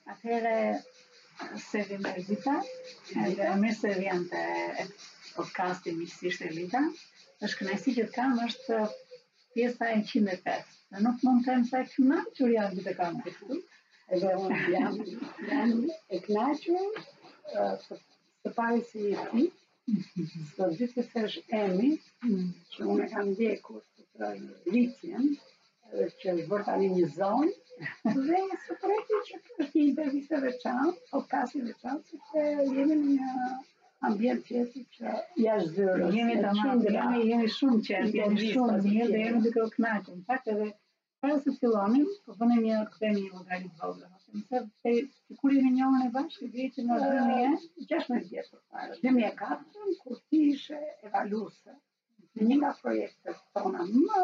Atëherë se vi me Elita, edhe mirë se vjen të podcasti Miqësisht Elita. Është kënaqësi që të kam është pjesa e 105. Dhe nuk mund të them se kënaqur jam që të kam këtu. Edhe unë jam e kënaqur të pari si ti, së dytë se është Emi, që unë e kam ndjekur të rritjen, që është bërë tani një zonë, dhe së treti që është një interviste veçantë, podcasti veçantë, sepse jemi në një ambient tjetër që jashtë zyrës. Jemi shumë qetë, jemi shumë mirë dhe jemi duke u kënaqur. Në fakt edhe para se fillonim, po bënim një llogari të vogël. Se kur jemi njohur e bashkë, vjen që në 16 vjet përpara. 2004, kur ti ishe evaluese në një nga projektet tona më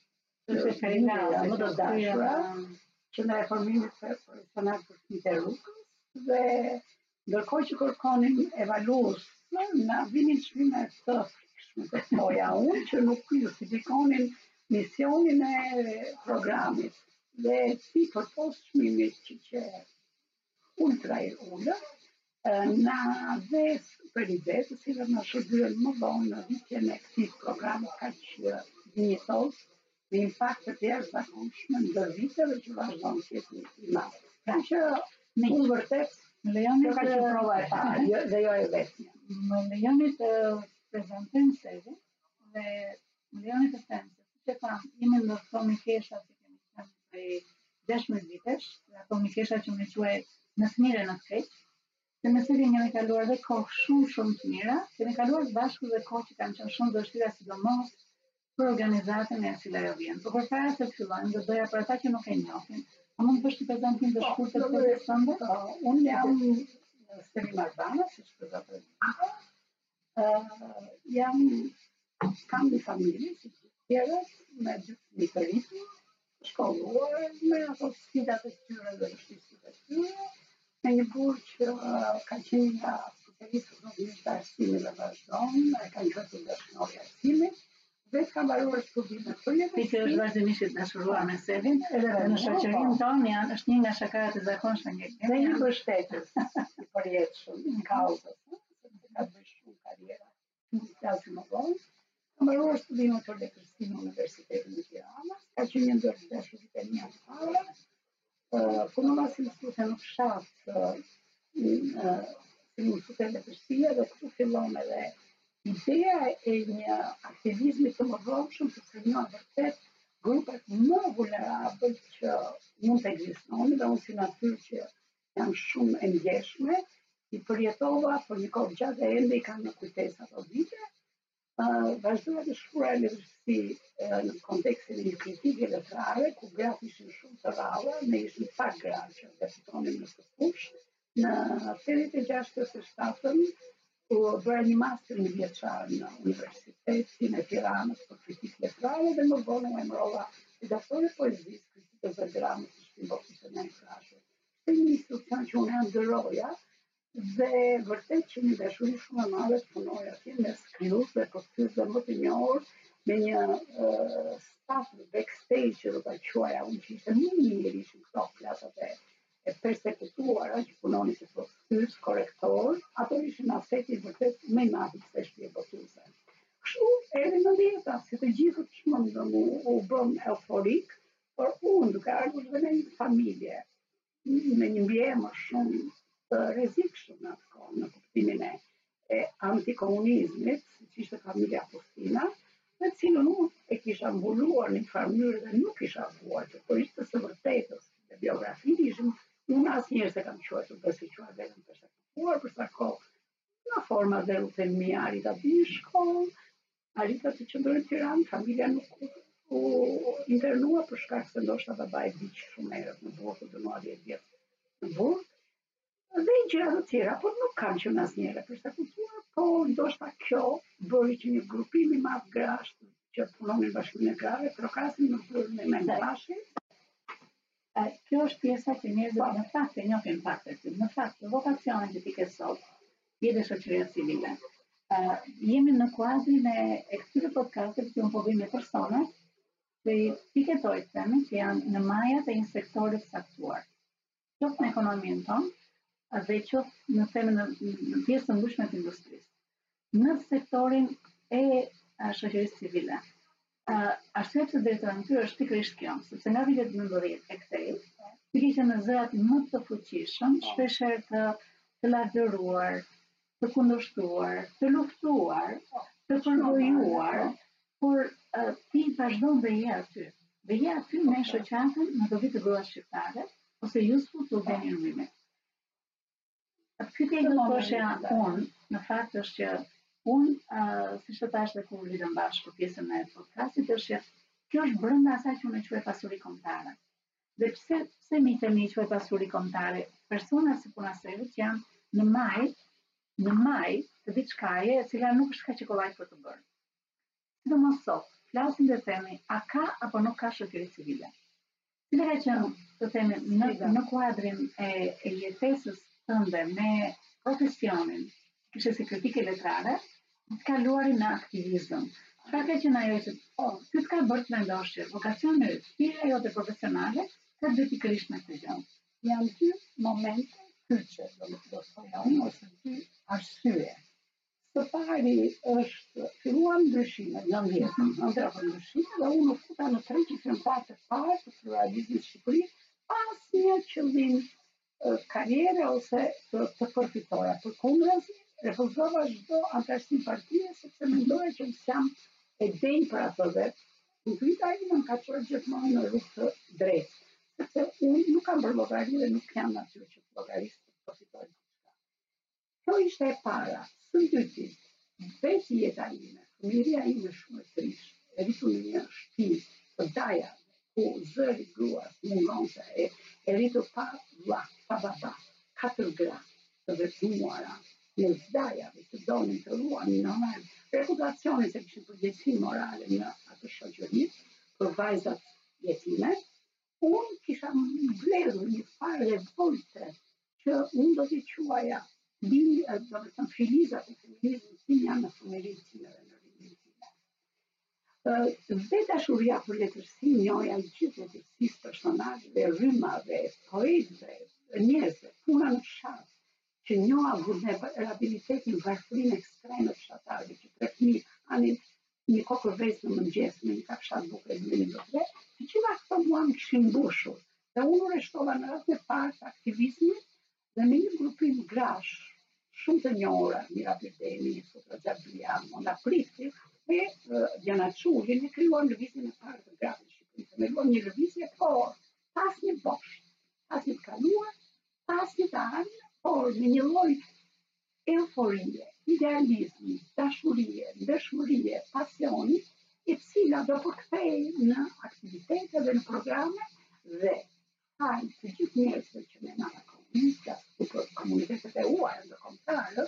të dashura, që në reformimit profesional për fëmijët e rrugës, dhe ndërkohë që kërkonin evalues, na vinin çmime të frikshme të thoja unë, që nuk justifikonin misionin e programit. Dhe ti përpos çmimit që ultra i ulët, na dhe për ide të cilat na shërbyen më vonë në rritjen e këtij programi kaq dinjitos, me impakt të jashtëzakonshme ndër viteve që vazhdon të jetë i madh. Që unë vërtet më lejoni ka qenë prova e parë dhe jo e vetmja. Më lejoni të prezantojmë seve dhe më lejoni të them se siç e tham, jemi në komikesha që kemi qenë prej 16 vitesh, dhe komikesha që më quaj në të mirë e në të keq, se me cilin jemi kaluar dhe kohë shumë të mira, kemi kaluar bashkë dhe kohë që kanë qenë shumë vështira, sidomos për organizatën e cila jo vjen. Por përpara se të fillojmë, do doja për ata që nuk e njohin, a mund të bësh një prezantim të shkurtër të personave? Unë jam Steli Marbana, siç prezantoj. Kam një familje, si të tjerët, me 2 fëmijë të rritur, shkolluar, me ato sfidat e tyre dhe vështirësitë e tyre, me një burr që ka qenë nga specialistët në vijim të arsimit dhe vazhdon, e ka qenë të dashuri i arsimit, dhe ka mbaruar studimet për Ti që është vazhdimisht i dashuruar me Selin, edhe në shoqërinë tonë është një nga shakarat e zakonshme që kemi. Dhe një mbështetës i përjetshëm në kauzës, sepse ka bërë shumë karriera në klasë më vonë. Ka mbaruar studimet për letërsi në Universitetin e Tiranës, ka qenë një ndër dashuritë e mia të para. Punova si mësuese në fshat, si mësuese letërsie, dhe këtu fillon edhe ideja e një aktivizmi të mëdhenshëm, sepse një vërtet grupet më vulnerabël që mund të ekzistonin, dhe unë si natyrë që jam shumë e ndjeshme, i përjetova për një kohë gjatë dhe ende i kam në kujtesë ato vite. Vazhdova të shkruaj letërsi në kontekstin e një kritike letrare, ku gratë ishin shumë të rralla, ne ishim pak gratë që vepitonin në të fush. Në 86-87 u bëra një master një vjeçar në Universitetin e Tiranës për kritikë letrare, dhe më vonë u emërova redaktore poezisë, kritikës dhe dramës së Shpinbotit të Krashut. Ishte një institucion që unë ndëroja, dhe vërtet që një dashuri shumë e madhe të punoj atje me skriues dhe përkthyesve më të njohur, me një staf backstage që do ta quaja unë, që ishte më mirë, ishin këto flatat e persekutuara që punonin si përkthyes, korektor, ato ishin aseti vërtet më i madh i kësaj shtëpie botuese. Kështu erdhi në dieta, si të gjithë çmendëm u bëm euforik, por unë duke ardhur dhe në një familje me një mbiemër shumë të rrezikshëm në atë kohë, në kuptimin e antikomunizmit, siç ishte familja Postina, me cilën unë e kisha mbuluar në një farë mënyrë dhe nuk isha vuar, por ishte së vërtetës dhe biografinë ishim, unë asnjëherë se kam quajtur besoj quaj vetëm persekutuar, për sa kohë në forma dhe rrugën mia arrita të një shkollë, arrita të qëndroj në Tiranë, familja nuk u internua për shkak se ndoshta babai vdiq shumë herët në burg, u dënua 10 vjet në burg, dhe gjëra të tjera, por nuk kam qenë asnjëherë persekutuar, por ndoshta kjo bëri që një grupim i madh grash që punonin bashkimin e grave, trokasin në burg me bashkë. Kjo është pjesa që njerëzit në fakt e njohin faktet. Në fakt, vokacionin që ti ke sot, je dhe shoqëria civile. Jemi në kuadrin e këtyre podcastet që unë po bëj me personat, dhe ti ke thënë që janë në majat e një sektori të caktuar. qoftë në ekonominë tonë, dhe qoftë në themi në pjesën e ndryshme të industrisë. Në sektorin e shoqërisë civile. Arsyeja pse drejtohen këtyre është pikërisht kjo, sepse nga vitet 19 e këtej, ky ka qenë në zërat më të fuqishëm, shpeshherë të lavdëruar, të kundërshtuar, të luftuar, të përgojuar, por ti vazhdon dhe je aty. Dhe je aty me shoqatën në dobi të gruas shqiptare, ose Jusfu të Albanian Women. Pyetja do thoshja unë, në fakt është që unë, si që thash dhe kur lidhëm bashkë për pjesën e podcastit, është që kjo është brenda asaj që unë e quaj pasuri kombëtare. Dhe pse mi themi quaj pasuri kombëtare? Personat si puna së që janë në maj të diçkaje e cila nuk është kaq e kollajt për të bërë. Sidomos sot, flasim dhe themi, a ka apo nuk ka shoqëri civile? Cila ka qenë, të themi, në kuadrin e jetesës tënde me profesionin, kishe si kritike letrare, të kaluarin në aktivizëm. Çfarë ka qenë ajo që ty të ka bërë të vendosh që vokacioni yt, hija jote profesionale, ka bëj pikërisht me këtë gjë. Janë dy momente kyçe, do thoya unë, ose dy arsye. Së pari është filluan ndryshimet në 90, ndryshime dhe unë u futa në 3 qytetarë të parë të pluralizmit Shqipëri pas një qëllim karriere ose të përfitoja. Përkundërzi, refuzova çdo antarësim partie sepse mendoja që jam e denj për ato dhe vita ime më ka çuar gjithmonë në rrugë të drejtë. Sepse unë nuk kam bërë llogari dhe nuk jam natyrë që të llogarisë të përfitoj diçka. Kjo ishte e para. Së dyti, vetë jeta ime, fëmijëria ime shumë e trisht, e rritur në një shtëpi të daja, ku zëri gruas mungonte, e rritur pa vlla, pa baba, 4 gra të vetmuara, në zdajave të donin të ruanin në reputacionin se kishin përgjegjësi morale në atë shoqëri për vajzat jetime, unë kisha mbledhur një farë revolte që unë do t'i quaja filizat e feminizmit tim janë në fëmijërinë time dhe në rininë time. Dhe dashuria për letërsi, njohja e gjithë letërsisë, personazheve, rrymave, poetëve, njerëzve, puna në fshat, që njoha vulnerabilitetin, varfërinë ekstreme të fshatarëve, që 3 fëmijë anin një kokërvez në mëngjes me një kafshat buke në një tre, të gjitha këto mua më kishin mbushur. Dhe unë rreshtova në radhën e parë të aktivizmit dhe me një grupim grash shumë të njohura, Mira Berdeni, Sotra Xhabia, Mona Priti dhe Diana Çulli, ne krijuam lëvizjen e parë të grave në Shqipëri. Ne luam një lëvizje por pas një bosh, pas një të kaluar, pas një të ardhur, por me një lloj euforie, idealizmi, dashurie, ndeshmërie, pasioni, e cila do përkthej në aktivitete dhe në programe dhe hajë të gjithë njerëzve që ne na për komunitetet e uara ndërkombëtare,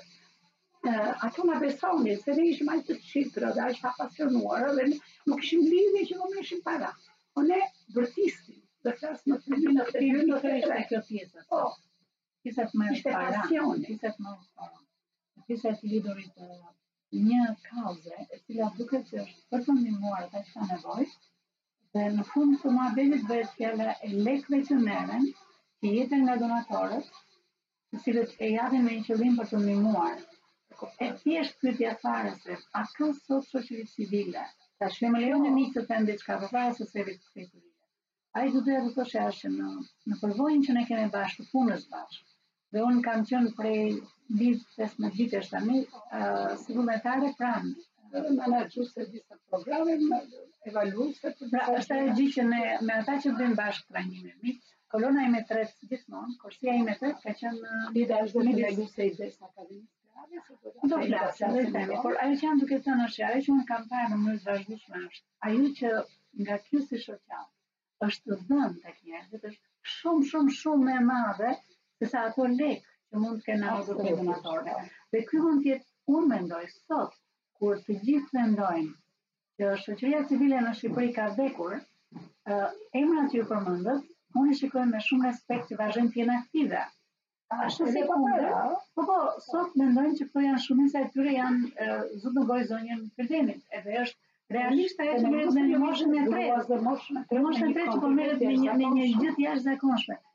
ato na besonin se ne ishim aq të çifra dhe aq të apasionuara dhe nuk kishim lidhje që do merreshim para. Po ne vërtisnim dhe flas në fillim në periudhën do të ishte kjo pjesa. Po. Pjesa më e para, pjesa më e para. Pjesa e lidurit një kauze e cila duket se është për të ndihmuar ata që kanë nevojë. Dhe në fund të muhabetit bëhet fjala e lekëve që merren, që jeten nga donatorët, të cilët e japin me një qëllim për të ndihmuar. E thjesht pyetja fare se a ka sot shoqëri civile? Tash më lejoni miq të them diçka përpara se të kthej kurrë. Ai do të thoshë që në përvojën që ne kemi bashkë, punës bashkë. Dhe unë kam qenë prej 15 vitesh tani si vullnetare pranë menaxhuese disa programe, evaluese. Pra është ajo gjë që ne me ata që bëjmë bashkë trajnime. Kolona ime 3 gjithmonë, kursia ime 3 ka qenë lider dhe menaxhuese i desa akademisë. Do flasë, dhe themi, por ajo që jam duke thënë është ajo që unë kam parë në mënyrë të vazhdueshme është ajo që nga ky si shoqat është dhënë tek njerëzit është shumë më e madhe se sa ato lek që mund të kenë ardhur tek donatorët. Dhe ky mund të jetë, unë mendoj sot, kur të gjithë mendojnë që shoqëria civile në Shqipëri ka vdekur, emrat që ju përmendët, unë i shikoj me shumë respekt që vazhdojnë të jenë aktive. Ashtu si po, sot mendojnë që këto janë shumica e tyre janë zot në gojë zonjën Perdenit. Edhe është realisht ajo që merret në moshën e tretë. Moshën e tretë që po merret me një gjë të jashtëzakonshme.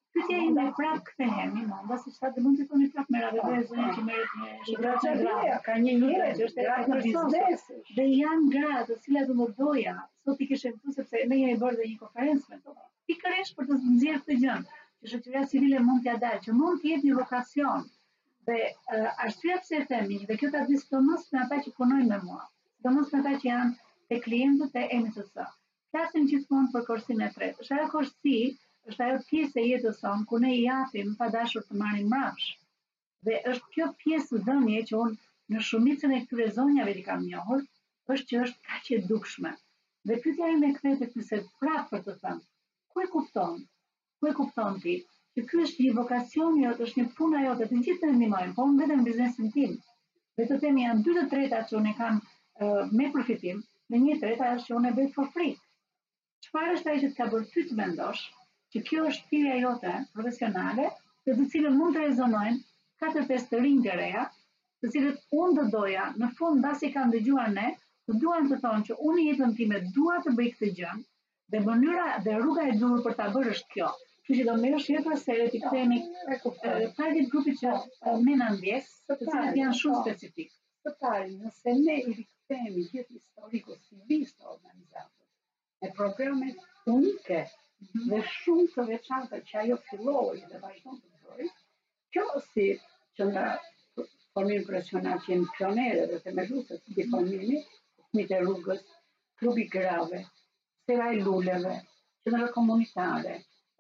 Pyetja ime prap kthehemi, Monda, se çfarë mund të thoni prap me radhë zonjë që merret me Gracia ka një jetë, është gratë në biznes. Dhe janë gra të cilat do më doja, sot i kishe këtu sepse ne jemi bërë dhe një konferencë me to. Pikërisht për të nxjerrë këtë gjë, që shoqëria civile mund t'ia dalë, që mund të jetë një vokacion. Dhe arsyeja pse e themi, dhe kjo ta di sidomos me ata që punojnë me mua, sidomos me ata që janë te klientët e MCC. Flasim gjithmonë për korsinë e tretë. Është ajo korsi, është ajo pjesë e jetës sonë ku ne i japim pa dashur të marrim mbrapsh. Dhe është kjo pjesë dhënie që unë në shumicën e këtyre zonjave i kam njohur, është që është kaq e dukshme. Dhe pyetja ime kthehet tek se prapë për të thënë, ku e kupton ti që ky është një vokacion jot, është një puna jote, të gjithë të ndihmojnë, po unë vetëm biznesin tim. Dhe të themi janë dy të treta që unë kam me përfitim, dhe një treta është që unë e bëj for free. Çfarë është ajo që të ka bërë ty të mendosh që kjo është thirrja jote profesionale, të cilën mund të rezonojnë 4-5 të rinj të reja, të cilët unë do doja, në fund mbasi kanë dëgjuar ne, të duan të thonë që unë në jetën time dua të bëj këtë gjë, dhe mënyra dhe rruga e dur për ta bërë është kjo. Kështu që do merresh herë pas here ti kthehemi target grupit që ne na ndjes, të cilët janë shumë specifik. Të parë, nëse ne i rikthehemi gjithë historikut civilist të organizatës, me programe unike dhe shumë të veçanta që ajo filloi dhe vazhdon të bëjë, kjo si që nga formin profesional që jemi pionere dhe themeluese të diformimi, fëmijët e rrugës, klubi grave, sera e luleve, qendra komunitare,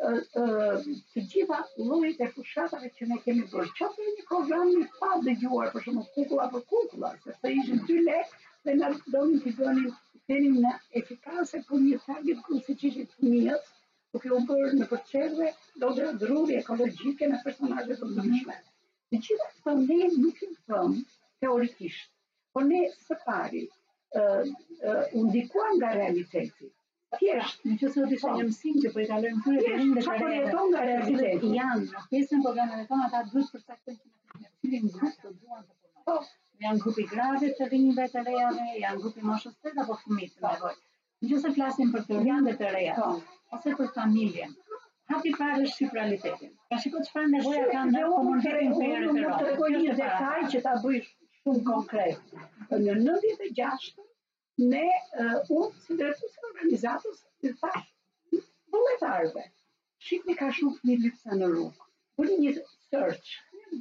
të gjitha llojet e fushatave që ne kemi bërë. Qoftë një program i pa dëgjuar, për shembull kukulla për kukulla, sepse ishin 2 lekë dhe na donin të bënin në efikase për një target group siç ishin fëmijët, duke u bërë në përçerve druri ekologjike me personazhe të ndryshme. Të gjitha këto ne nuk i thëmë teorikisht, por ne së pari u ndikuar nga realiteti. Thjesht, nëse do të ishte një mësim që po i kalojmë këtyre të rinjve të reja, janë në pjesën programeve tona, ata duhet përcaktojnë në cilin grup të duan të punojnë. Janë grupi grave të rinjve të rejave, janë grupi moshës 8 apo fëmijë të nevojë. Nëse flasim për të rinjve të reja, ose për familjen, hapi parë është shqiptaritetin. Ka shikoj çfarë nevoja kanë në komunitetin periferik. Unë të tregoj një detaj që ta bëj shumë konkret. Në 96 ne unë si drejtues organizatës i thash vullnetarëve, shikni ka shumë fëmijë lypsa në rrugë. Bëni një search,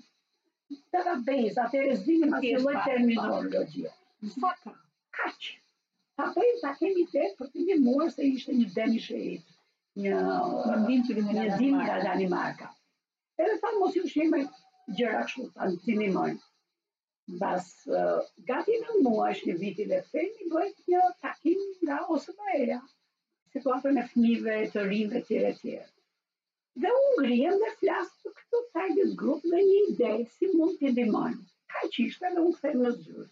database, atëherë zdinim asnjë lloj terminologjie. Sa ka? Kaq. Ta bëjmë ta kemi ide për të ndihmuar se ishte një demi shehit, një ndim nga Danimarka. Edhe tha mos ju shihni gjëra kështu, ta ndihmojmë. Mbas gati në muash një viti dhe themi bëjt një takim nga OSBE-ja, situatën e fëmijëve të rinjve etj. Dhe unë ngrihem dhe flas për këtë target group dhe një ide si mund t'i ndihmojmë. Kaq ishte dhe unë them në zyrë.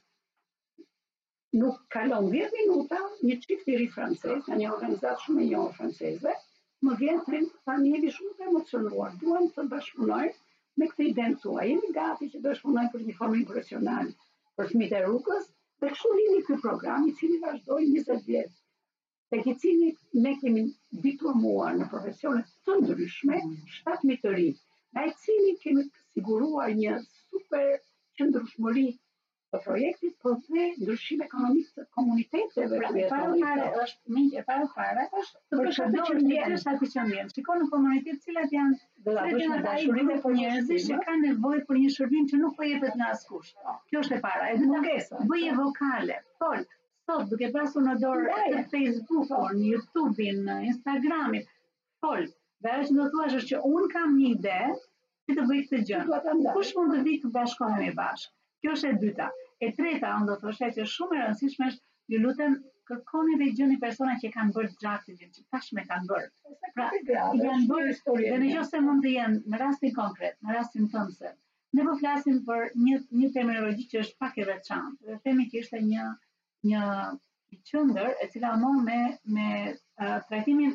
Nuk kalon 10 minuta, një çift i ri francez, nga një organizatë shumë e njohur franceze, më vjen them tani jemi shumë të emocionuar, duam të bashkëpunojmë me këtë idenë tua. Jemi gati që bashkëpunojmë për një formë profesionale për fëmijët e rrugës, dhe kështu lindi ky program i cili vazhdoi 20 vjet. Tek i cili ne kemi diplomuar në profesione të ndryshme 7.000 të rinj, nga i cili kemi siguruar një super qëndrueshmëri të projektit, por dhe ndryshim ekonomik të komuniteteve. Para është miq, para është të bësh atë që ndjesh aty që ndjen. Shikon në komunitet cilat janë dashurinë për njerëzish që kanë nevojë për një shërbim që nuk po jepet nga askush. Kjo është e para. E dyta, bëje vokale, fol. Sot duke pasur në dorë Facebook-un, YouTube-in, Instagram-in, fol. Dhe ajo që do thuash është që un kam një ide si të bëj këtë gjë. Kush mund të vijë të bashkohemi bashkë? Kjo është e dyta. E treta, unë do të thosha që shumë e rëndësishme është, ju lutem, kërkoni dhe gjeni persona që kanë bërë gjatë gjë, që tashme kanë bërë. Pra, janë bërë, dhe në nëse mund të jenë në rastin konkret, në rastin tëndse. Ne po flasim për një terminologji që është pak e veçantë. Dhe themi që ishte një qendër e cila me trajtimin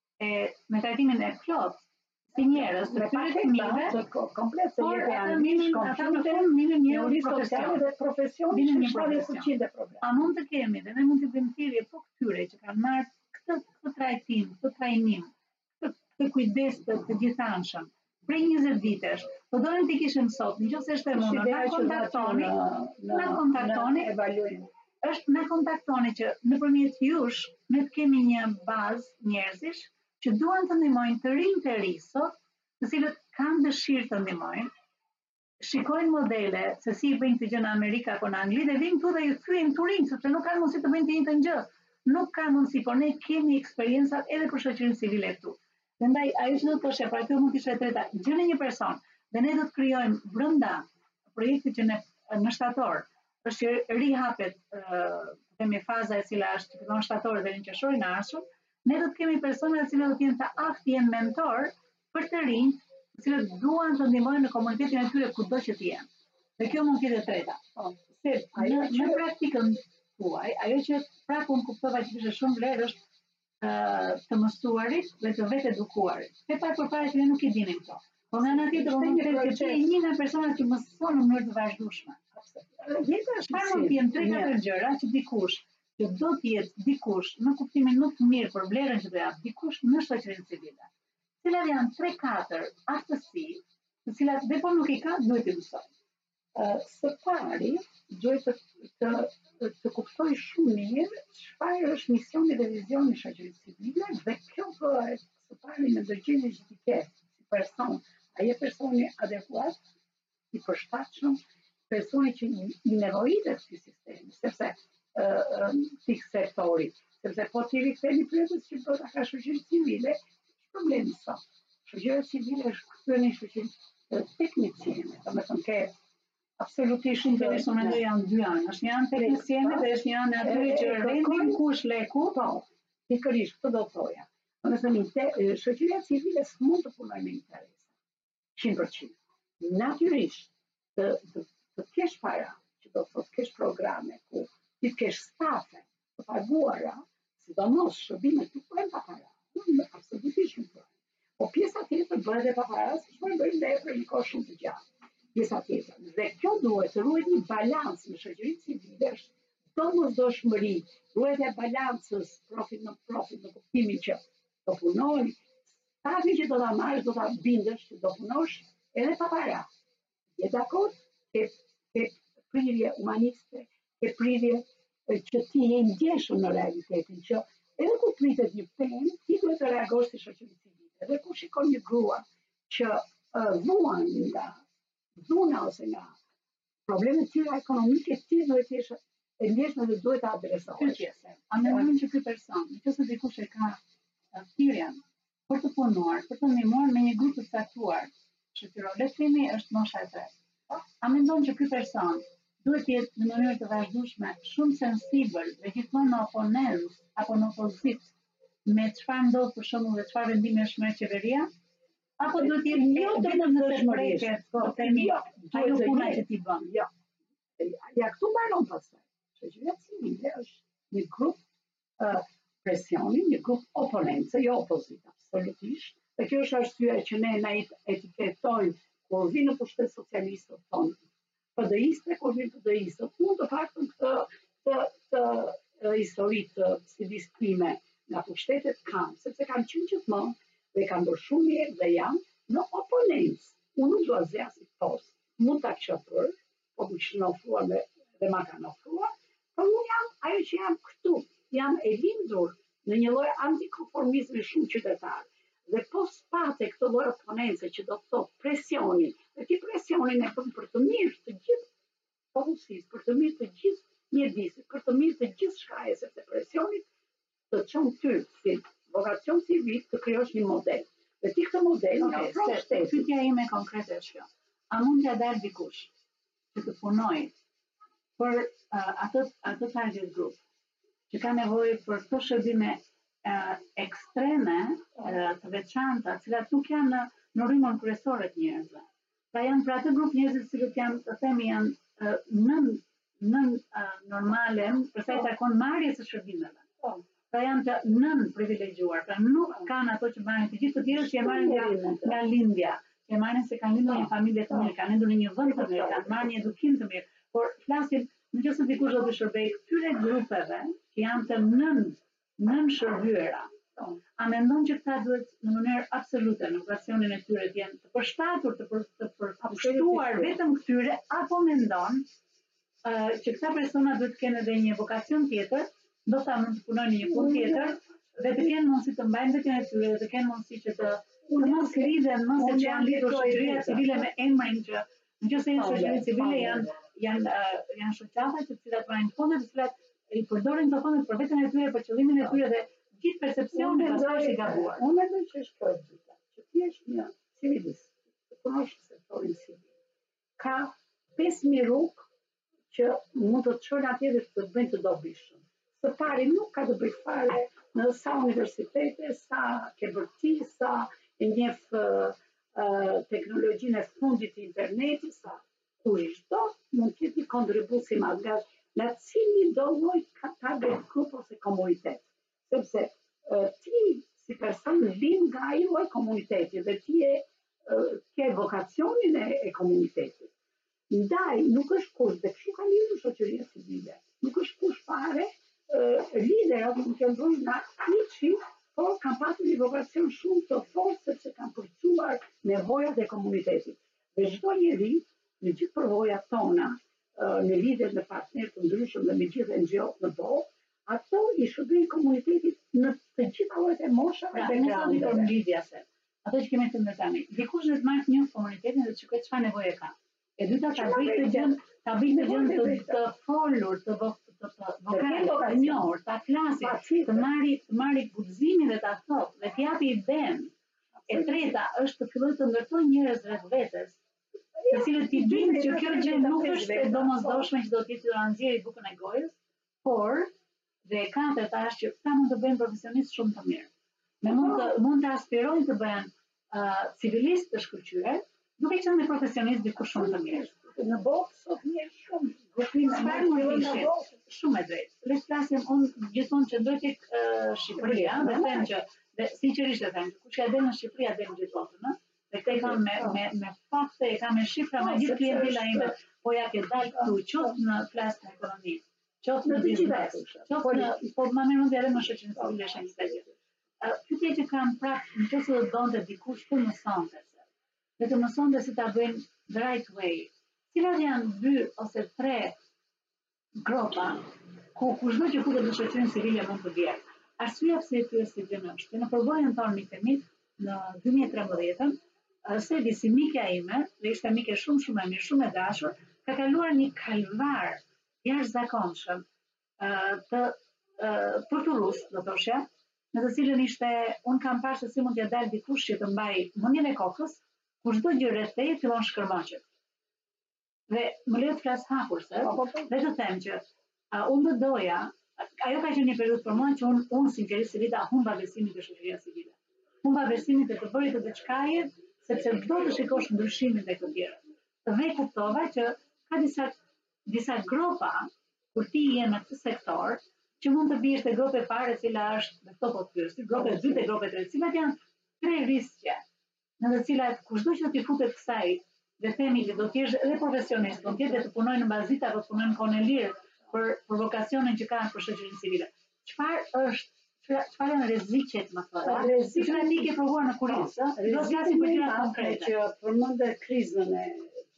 e plot si njerëz të këtyre fëmijëve komplet se jepë anglisht, kompjuter, një sociale dhe profesion, një 70% e program. A mund të kemi dhe ne mund të bëjmë thirrje po këtyre që kanë marrë këtë trajtim, këtë trajnim, këtë të kujdes të gjithanshëm. Prej 20 vitesh, po donin të kishim sot, nëse është e mundur, na kontaktoni, evaluojmë. Na kontaktoni që nëpërmjet jush ne të kemi një bazë njerëzish që duan të ndihmojnë të rinj të ri sot, të cilët kanë dëshirë të ndihmojnë, shikojnë modele se si i bëjnë të gjë në Amerikë apo në Angli dhe vinë këtu dhe ju kthyen turin, sepse nuk kanë mundësi të bëjnë të njëjtën gjë. Nuk kanë mundësi, por ne kemi eksperiencat edhe për shoqërinë civile këtu. Prandaj ajo që do të thoshë, pra kjo mund të ishte e treta, gjeni një person dhe ne do të krijojmë brenda projektit që ne në shtator është që rihapet kemi faza e cila është fillon shtator dhe në qershorin e ardhshëm, ne do të kemi persona të cilët do të jenë të aftë, jenë mentor për të rinj, të cilët duan të ndihmojnë në komunitetin e tyre kudo që të jenë. Dhe kjo mund të jetë e treta. Në praktikën tuaj, ajo që prapë unë kuptova që kishte shumë vlerë është të mësuarit dhe të vetë edukuarit. Ke pak përpara që ne nuk i dinim këto. Po nga ana tjetër unë them që ti je një nga personat që mëson në mënyrë të vazhdueshme. Jeta është mund të jenë 3-4 gjëra që dikush që do të jetë dikush në kuptimin më të mirë për vlerën që do jap dikush në shoqërinë civile. Cilat janë 3-4 aftësi, të cilat dhe po nuk i ka, duhet të mësojë. Së pari, duhet të kuptoj shumë mirë çfarë është misioni dhe vizioni i shoqërisë civile dhe kjo bëhet së pari në ndërgjegje që ti ke si person, a je personi adekuat, i përshtatshëm, personi që i nevojitet këtij sistemi, sepse këtij sektori, sepse po ti riktheni pyetjes që do ta ka shoqëri civile, problemi sot. Shoqëria civile është kthyer në shoqëri tekniciene, domethënë ke absolutisht interesu mendoj janë dy anë. Është një anë tekniciene dhe është një anë atyre që rendin kush leku, po, pikërisht këtë do thoja. Domethënë shoqëria civile s'mund të punojë me interese. 100%. Natyrisht të kesh para, që do thotë kesh programe ku ti të kesh stafe të paguara, sidomos shërbimet të bëhen pa para. Absolutisht nuk bëhen. Po pjesa tjetër bëhet edhe pa para, siç po bëjmë ne për një kohë shumë të gjatë. Pjesa tjetër. Dhe kjo duhet të ruhet një balans në shoqërinë civile, është domosdoshmëri, ruhet e balancës profit në kuptimin që do punoj, stafi që do ta marrësh, do ta bindesh që do punosh edhe pa para. Je dakord? Ke prirje humaniste, ke prirje që ti je i ndjeshëm në realitetin, që edhe kur pritet një pemë, ti duhet të reagosh si shoqëri civile. Dhe kur shikon një grua që vuan nga dhuna ose nga problemet tjera ekonomike, ti duhet të jesh e ndjeshme dhe duhet të adresohesh. A mendon që ky person, nëse dikush e ka thirrjen për të punuar, për të ndihmuar me një grup të caktuar, shoqëror, le të themi është mosha e tretë. A mendon që ky person duhet të jetë në mënyrë të vazhdueshme shumë sensibël dhe gjithmonë në oponencë apo në opozitë me çfarë ndodh për shembull dhe çfarë vendimi është merr qeveria? Apo duhet të jetë jo vetëm në shprehjet, po themi ajo puna që ti bën. Jo. Ja këtu mbaron pastaj. Shoqëria civile është një grup presioni, një grup oponencë, jo opozitë, absolutisht. Dhe kjo është arsyeja që ne na etiketojmë kur vinë në pushtet socialistët tonë, PD-iste, kur vinë PD-istët, unë të paktën këtë histori të civisme nga pushtetet kam, sepse kam qenë gjithmonë dhe kam bërë shumë mirë dhe jam në oponencë. Unë nuk do zgjasit post, mund ta qëpër, po më kishin ofruar dhe ma kanë ofruar, por unë jam ajo që jam këtu, jam e lindur në një lloj antikonformizmi shumë qytetar. Dhe po spate këtë lloj oponence që do të thotë presioni, dhe ti presionin e bën për të mirë të gjithë popullsisë, për të mirë të gjithë mjedisit, për të mirë të gjithë shkaje, sepse presioni të çon ty si vokacion civil të krijosh një model. Dhe ti këtë model nga shtetit. Pyetja ime konkrete është kjo. A mund t'ja dalë dikush që të punojë për atë target group që ka nevojë për këto shërbime ekstreme të veçanta, të cilat nuk janë në rrymën kryesore të njerëzve. Pra janë për atë grup njerëzve që janë, të themi, janë nën normale për sa i takon marrjes së shërbimeve. Pra janë të nën privilegjuar, pra nuk kanë ato që marrin të gjithë të tjerë që e marrin nga lindja, që e marrin se kanë lindur një familje të mirë, kanë lindur në një vend të mirë, kanë marrë një edukim të mirë, por flasim nëse dikush do të shërbejë këtyre grupeve që janë të nën shërbyera, A mendon që këta duhet në mënyrë absolute në operacionin e tyre të jenë të përshtatur, të përkushtuar vetëm këtyre, apo mendon që këta persona duhet të kenë edhe një vokacion tjetër, ndoshta mund të punojnë një punë tjetër dhe të kenë mundësi të mbajnë vetën e tyre, dhe të kenë mundësi që të mos lidhen, mos që janë lidhur shoqëria civile me emrin që nëse janë shoqëri civile janë shoqata të cilat marrin fonde, të cilat i përdorin të fondet për veten e tyre, për qëllimin e tyre dhe gjithë percepcioni pastaj është i gabuar. Unë mendoj që është kjo dyta, që ti je një civilist, të punosh në sektorin civil. Ka 5000 rrugë që mund të çojnë atje dhe të bëjnë të dobishëm. Së pari nuk ka të bëj fare në sa universitete, sa ke bërti, sa e njeh teknologjinë e fundit të internetit, sa çdo mund të jetë kontribut si madh nga cili do lloj target group ose komunitet. Sepse ti si person vin nga ai lloj komuniteti dhe ti ke vokacionin e komunitetit. Ndaj nuk është kusht, dhe kështu ka lidhur shoqëria civile. Nuk është kusht fare liderat mund të ndrojnë nga hiçi, por kanë pasur një vokacion shumë të fortë sepse kanë përcuar nevojat e komunitetit. Dhe çdo njeri në gjithë përvojat tona, në lidhje me partnerë të ndryshëm dhe me gjithë NGO-t në botë, ato i shërbejnë komunitetit në të gjitha llojet e moshave dhe background-eve. Ato që kemi thënë tani, dikush duhet marrë të njohë komunitetin dhe të shikojë çfarë nevoje ka. E dyta ta bëjë të gjën të folur, të vokal, të njohur, ta flasi, të marrë guximin dhe ta thotë, dhe të japi idenë. E treta është të fillojë të ndërtojë njerëz rreth vetes, të cilët ti dinë që kjo gjë nuk është e domosdoshme që do të jetë nxjerrë bukën e gojës, por dhe e katërta është që këta mund të bëjnë profesionistë shumë të mirë. Mund të aspirojnë të bëhen civilistë të shkëlqyer, duke qenë profesionistë diku shumë të mirë. Në botë sot njerëz shumë grupime shumë e drejtë. Le të flasim, unë gjithmonë qëndroj tek Shqipëria, dhe them që dhe sinqerisht e them, kush ka dalë në Shqipëri ka dalë gjithë botën, dhe këtë e kam me fakte, e kam me shifra me gjithë klientela ime, po ja ke dalë këtu, qoftë në flas në ekonomi, qoftë në biznes, qoftë në, po më mirë mund të edhe në shoqërinë civile është një tjetër. Pyetja që kam prapë, nëse do donte dikush të mësonte, dhe të mësonte si ta bëjnë the right way. Cilat janë 2 ose 3 gropa ku kushdo që futet në shoqërinë civile mund të vjerë. Arsyeja pse e pyes si gjë është, në përbërjen tonë me Temit në 2013, Sedi si mikja ime, dhe ishte mike shumë e mirë, shumë e dashur, ka kaluar një kalvar jashtëzakonshëm të torturus, do thoshja, në të cilën unë kam parë se si mund t'ja dalë dikush që të mbaj mendjen e kokës, kur çdo gjë rreth teje fillon shkërmoqet. Dhe më lejo të flas hapurse, dhe të them që unë do doja, ajo ka qenë një periudhë për mua që unë sinqerisht Selita humba besimin te shoqëria civile. Humba besimin te të bërit të diçkaje, sepse do të shikosh ndryshimin tek të tjerët. Dhe kuptova që ka disa gropa kur ti je në këtë sektor, që mund të biesh te gropa e parë, e cila është me këto po pyesi, gropa e dytë e gropa e tretë, cilat janë 3 riskje, në të cilat kushdo që ti futet kësaj, dhe themi që do të jesh edhe profesionist, do të jetë të punojnë në bazita apo të punojnë në kohën e lirë për vokacionin që kanë për shoqërinë civile. Çfarë janë rreziqet më thonë? Rreziqet ti ke provuar në kurrë, do të flasim për gjëra konkrete. Që përmendë krizën e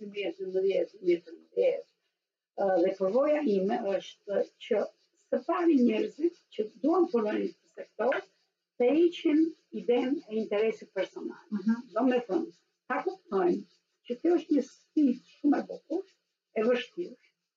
2019-2013, dhe përvoja ime është që së pari njerëzit që duan punojnë në këtë sektor të heqin idenë e interesit personal. Do me thënë, ta kuptojnë që kjo është një sfidë shumë e bukur, e vështirë,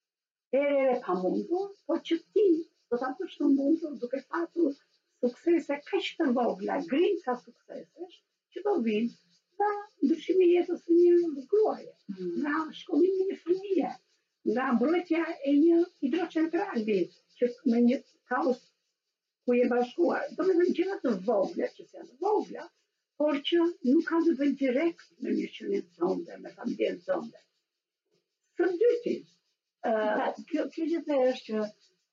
e pamundur, por që ti do ta bësh të mundur duke pasur suksese kaq të vogla, grinca suksesesh, që do vinë nga ndryshimi i jetës së një gruaje, nga shkollimi i një fëmije, nga mbrojtja e një hidrocentrali, që me një kaos ku je bashkuar. Do me thënë gjëra të vogla, që janë të vogla, por që nuk ka të bëjnë direkt me mirëqenien tënde, me familjen tënde. Së dyti, kjo gjithë është që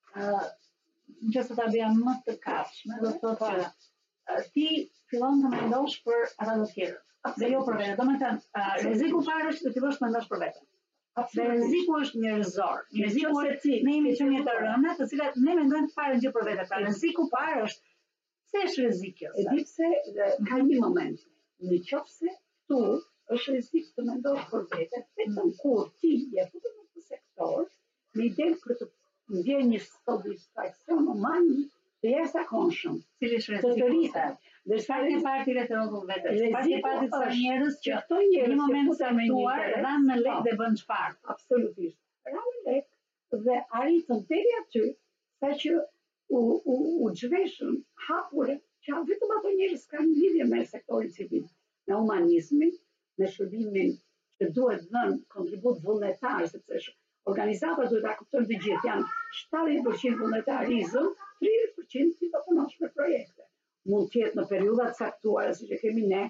nëse ta bëja më të kapshme, do thotë që ti fillon të mendosh për ata të tjerë, dhe jo për veten. Domethënë, rreziku i parë është të fillosh të mendosh për veten. Dhe rreziku është njerëzor. Rreziku është ne jemi qenie të rënda, të cilat ne mendojmë fare gjë për veten. Pra rreziku i parë është Pse është rrezik kjo? E di pse ka një moment. Në qoftë se këtu është rrezik të mendosh për vete, vetëm kur ti je futur në këtë sektor, në idenë për të ndjerë një satisfaksion umani të jashtëzakonshëm. Cili është rreziku? Dhe Sa ke parti të rrotull vetë? Sa ke parti të njerëz që këto njerëz në moment caktuar ranë në lek dhe bën çfarë? Absolutisht. Ranë në lek dhe arritën deri aty saqë u zhveshën hapur që vetëm ato njerëz kanë lidhje me sektorin civil, me humanizmin, me shërbimin që duhet dhënë kontribut vullnetar, sepse organizata duhet ta kuptojnë të gjithë, janë 70% vullnetarizëm, 30% ti do punosh me projekte. Mund të jetë në periudha të caktuara siç e kemi ne,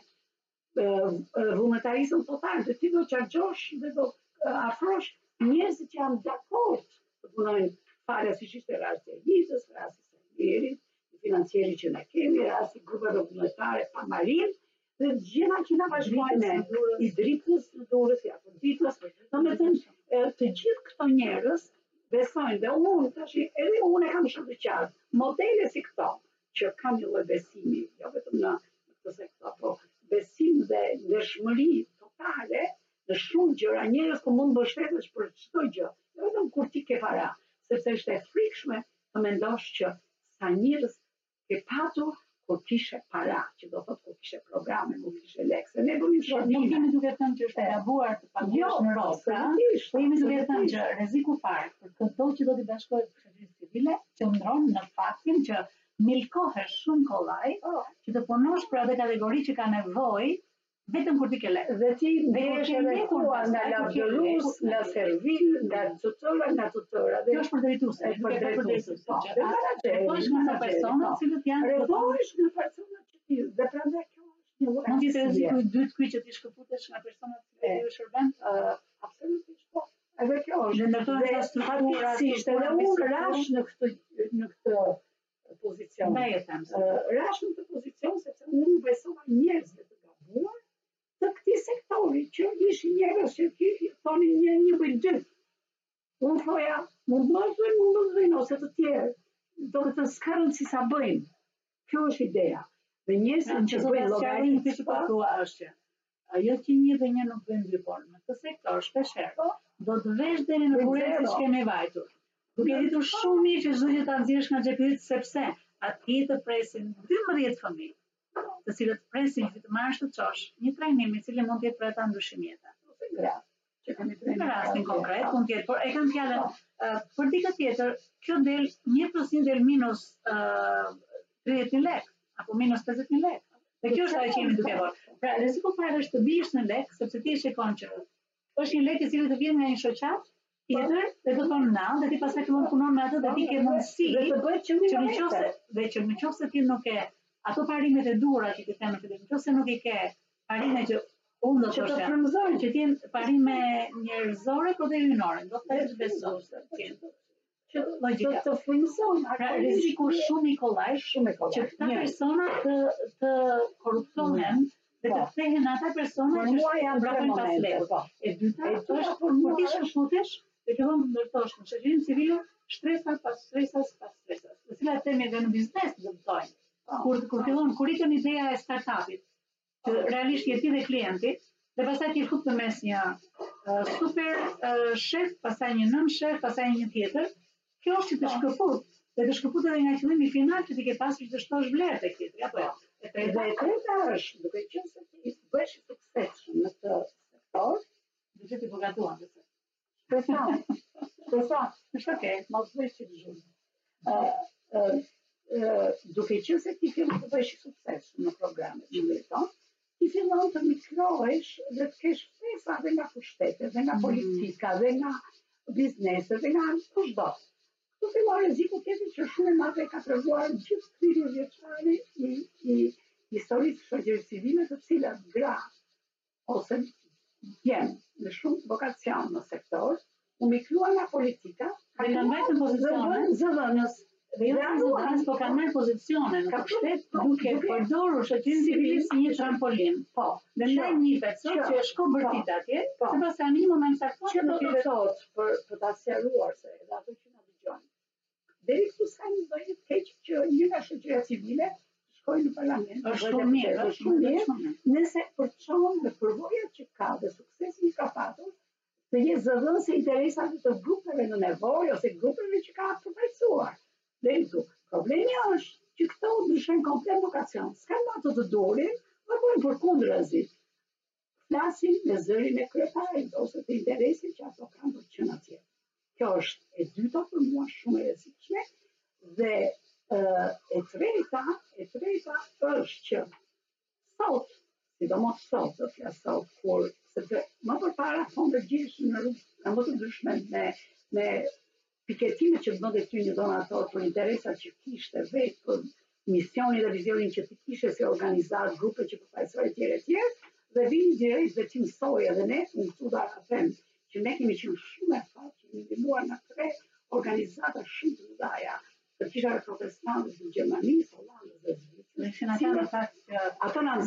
vullnetarizëm total, dhe ti do chargjosh dhe do afrosh njerëzit që janë dakord të punojnë fare siç ishte rasti i Elizës, rasti i Samirit, i financieri që ne kemi, rasti i grupeve vullnetare pa marin, dhe gjitha që na bashkojnë i Dritës në Durrës, i Afroditës, domethënë të gjithë këto njerëz besojnë dhe unë tash edhe unë kam shumë të qartë, modele si këto që kanë një lloj besimi, jo vetëm në këtë sektor, po besim dhe ndershmëri totale në shumë gjëra, njerëz që mund mbështetesh për çdo gjë, jo vetëm kur ti ke para, sepse është e frikshme të mendosh që sa njerëz ke patur kur kishe para, që do thotë kur kishe programe, kur kishe lekse, ne bënim shërbime. Nuk jemi duke thënë që është e gabuar të paguash në rrotë, po jemi duke thënë që rreziku parë për këto që do t'i bashkohet shoqërisë civile qëndron në faktin që milkohesh shumë kollaj që të punosh për atë kategori që ka nevojë vetëm kur ti ke lekë. Dhe ti ndehesh edhe kuar nga lavdërues, nga servil, nga tutore, nga tutore. Kjo është për drejtuese, për drejtuese. Po është nga persona të cilët janë rrethohesh nga persona që ti dhe prandaj kjo është një lloj. Mund të jetë rreziku i dytë ky që ti shkëputesh nga persona të cilët ju shërben? Absolutisht po. Edhe kjo është. Dhe ndërtohen sa struktura, edhe unë rash në këtë pozicion. Rash në këtë pozicion sepse unë besova njerëzve të gabuar të këtij sektori që ishin njerëz që thonin një bëjnë dy. Unë thoja, mund të bëjnë ose të tjerë. Do të s'ka rëndësi sa bëjnë. Kjo është ideja. Dhe njerëzit që bëjnë llogaritë që po thua është që ajo që një dhe një nuk bëjnë dy, por në këtë sektor shpeshherë do të vesh deri në kurrë që kemi vajtur. Duke ditur shumë mirë që çdo gjë ta nxjerrësh nga xhepi yt sepse aty të presin 12 fëmijë, të cilët presin që të marrësh të çosh një trajnim i cili mund të jetë për ata ndryshim jeta. Në rastin konkret mund të jetë, por e kam fjalën për dikë tjetër, kjo del 1% del minus 30.000 lekë apo minus 50.000 lekë. Dhe kjo është ajo që jemi duke bërë. Pra rreziku parë është të bish në lekë, sepse ti shikon që është një lekë i cili të vjen nga një shoqat tjetër dhe të thonë na, dhe ti pastaj fillon punon me atë dhe ti ke mundësi që nëse ti nuk e ato parimet e duhura që ti them në fillim, nëse nuk i ke parimet që unë do të thoshja, që ti parime njerëzore por dhe hyjnore, do të thësh besos. Që logjika të frymëzon, pra rreziku shumë i kollaj, që këta persona të korruptohen dhe të kthehen ata persona që brapojnë pas lekut. E dyta është kur ti shkëputesh dhe fillon të ndërtosh në shoqërinë civile shtresa pas stresas pas stresas, të cilat themi edhe në biznes dëmtojnë. Kur ikën ideja e startupit, që realisht je ti dhe klienti, dhe pastaj ti fut në mes një super shef, pastaj një nën shef, pastaj një tjetër, kjo është që të shkëput, dhe të shkëput edhe nga qëllimi final që ti ke pasur që të shtosh vlerë tek tjetri, apo jo? E treta është, duke qenë se ti bësh i suksesshëm në këtë sektor, duke ti përgatuar këtë. Përsa, është okay, mos bësh që të zhurmë. Duke qenë se ti fillon të bësh i suksesshëm në programet që vërton, ti fillon të mikrohesh dhe të kesh ftesa dhe nga pushtetet, dhe nga politika, dhe nga bizneset, dhe nga kushdo. Këtu fillon rreziku tjetër që shumë e madhe ka treguar gjithë thirrje vjeçare i historisë shoqërisë civile, të cilat gra ose djem me shumë vokacion në sektor, u mikruan nga politika, dhe kanë mbajtur pozicione zëdhënës. Dhe jo zëdhënës, po kanë marrë pozicione në pushtet duke përdorur shoqërinë civile si një trampolin. Po. Dhe ndaj një person që është kobërtit atje, se pastaj në një moment caktuar që do të thotë për ta sqaruar se edhe ato që na dëgjojnë. Deri këtu s'ka një lloj të keq që një nga shoqëria civile shkojnë në parlament. Është shumë mirë, është shumë mirë. Nëse përçon me përvojat që ka dhe suksesin që ka patur, të jetë zëdhënës e interesave të grupeve në nevojë ose grupeve që ka përfaqësuar. Dhe këtu, problemi është që këto ndryshojnë komplet vokacion. S'kan më të durin, dhe bojnë përkundrazi. Flasin me zërin e kryetarit ose të interesit që ato kanë për të qenë atje. Kjo është e dyta për mua shumë e rrezikshme dhe e treta është që sot, sidomos sot, do flas sot, kur sepse më përpara thonë gjesh në rrugë më të ndryshme me piketimet që bënte ty një donator për interesat që kishte vetë për misionin dhe vizionin që ti kishe si organizat, grupe që përfaqësoj etj. Dhe vini direkt dhe ti mësoj edhe ne, unë këtu da them që ne kemi qenë shumë e fatë, që kemi ndihmuar në 3 organizata shumë të mëdha të kishave protestante në Gjermani, Hollandë dhe Zvicër. Ato na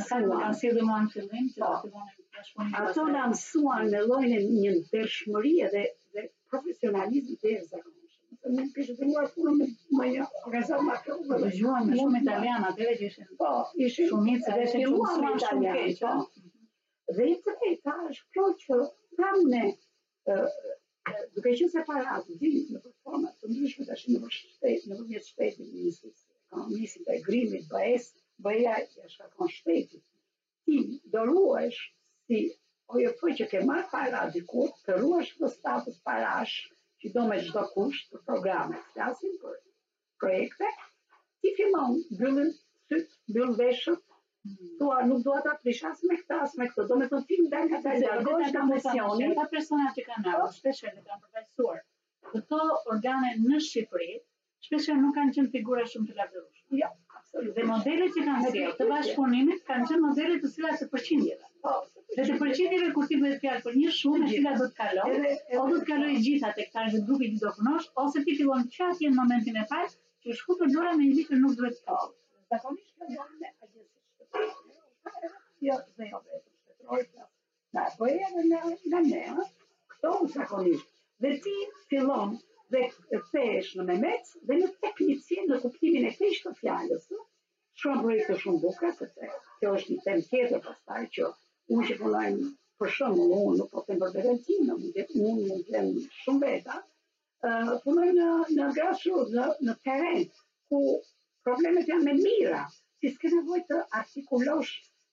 mësuan me llojin e një ndershmërie dhe profesionalizëm të jashtëzakonshëm. Ne kishim ndihmuar punën me një organizat më të madh. Dëgjuam shumë italianë atëherë që ishin shumica dhe filluan shumë keq. Dhe i treta është kjo që kam ne, duke qenë separat, vinë në përforma të ndryshme tash në përmjet shtetit, ministrisë ekonomisë, integrimit, BE-ja shkakon shtetit. Ti do ruesh si OJF që ke marrë para dikur, të ruesh në status parash, që do me çdo kusht për programe, flasim për projekte, ti fillon mbyllën syt, mbyll veshët, thua nuk dua ta prish as me këtë as me këtë, do me të film dal nga largohesh nga presioni. Ata persona që kanë ardhur, shpeshherë dhe kanë përfaqësuar këto organe në Shqipëri, shpeshherë nuk kanë qenë figura shumë të lavdërueshme. Jo, absolutisht. Dhe modelet që kanë sjellë të bashkëpunimit kanë qenë modele të cilat të përqindjeve. Dhe të përqindjeve kur ti bëhet fjalë për një shumë e cila do të kalojë, o do të kalojë gjitha tek target grupi që do punosh, ose ti fillon qatje në momentin e parë që është futur dora me një vit që nuk duhet të ketë. Zakonisht kjo bën me jo vetëm shtetërorë, po edhe nga ne, këto zakonisht. Dhe ti fillon dhe thesh në Mehmet dhe në teknicin në kuptimin e keq të fjalës. Shumë projekte shumë bukura, sepse kjo është një temë tjetër pastaj që unë që punoj për shembull, unë nuk po them për Berencinë, unë mund të them shumë veta, punoj në grassroots, në terren, ku problemet janë me mira, si s'ke nevojë të artikulosh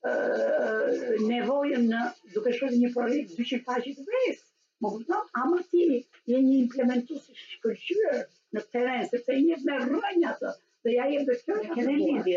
nevojën duke shkruar një projekt 200 faqe të vresë. Më kupton? Ama ti je një implementues i shkëlqyer në terren, sepse i jep me rrënjë atë dhe ja jep vetë kjo. Edhe lidhje,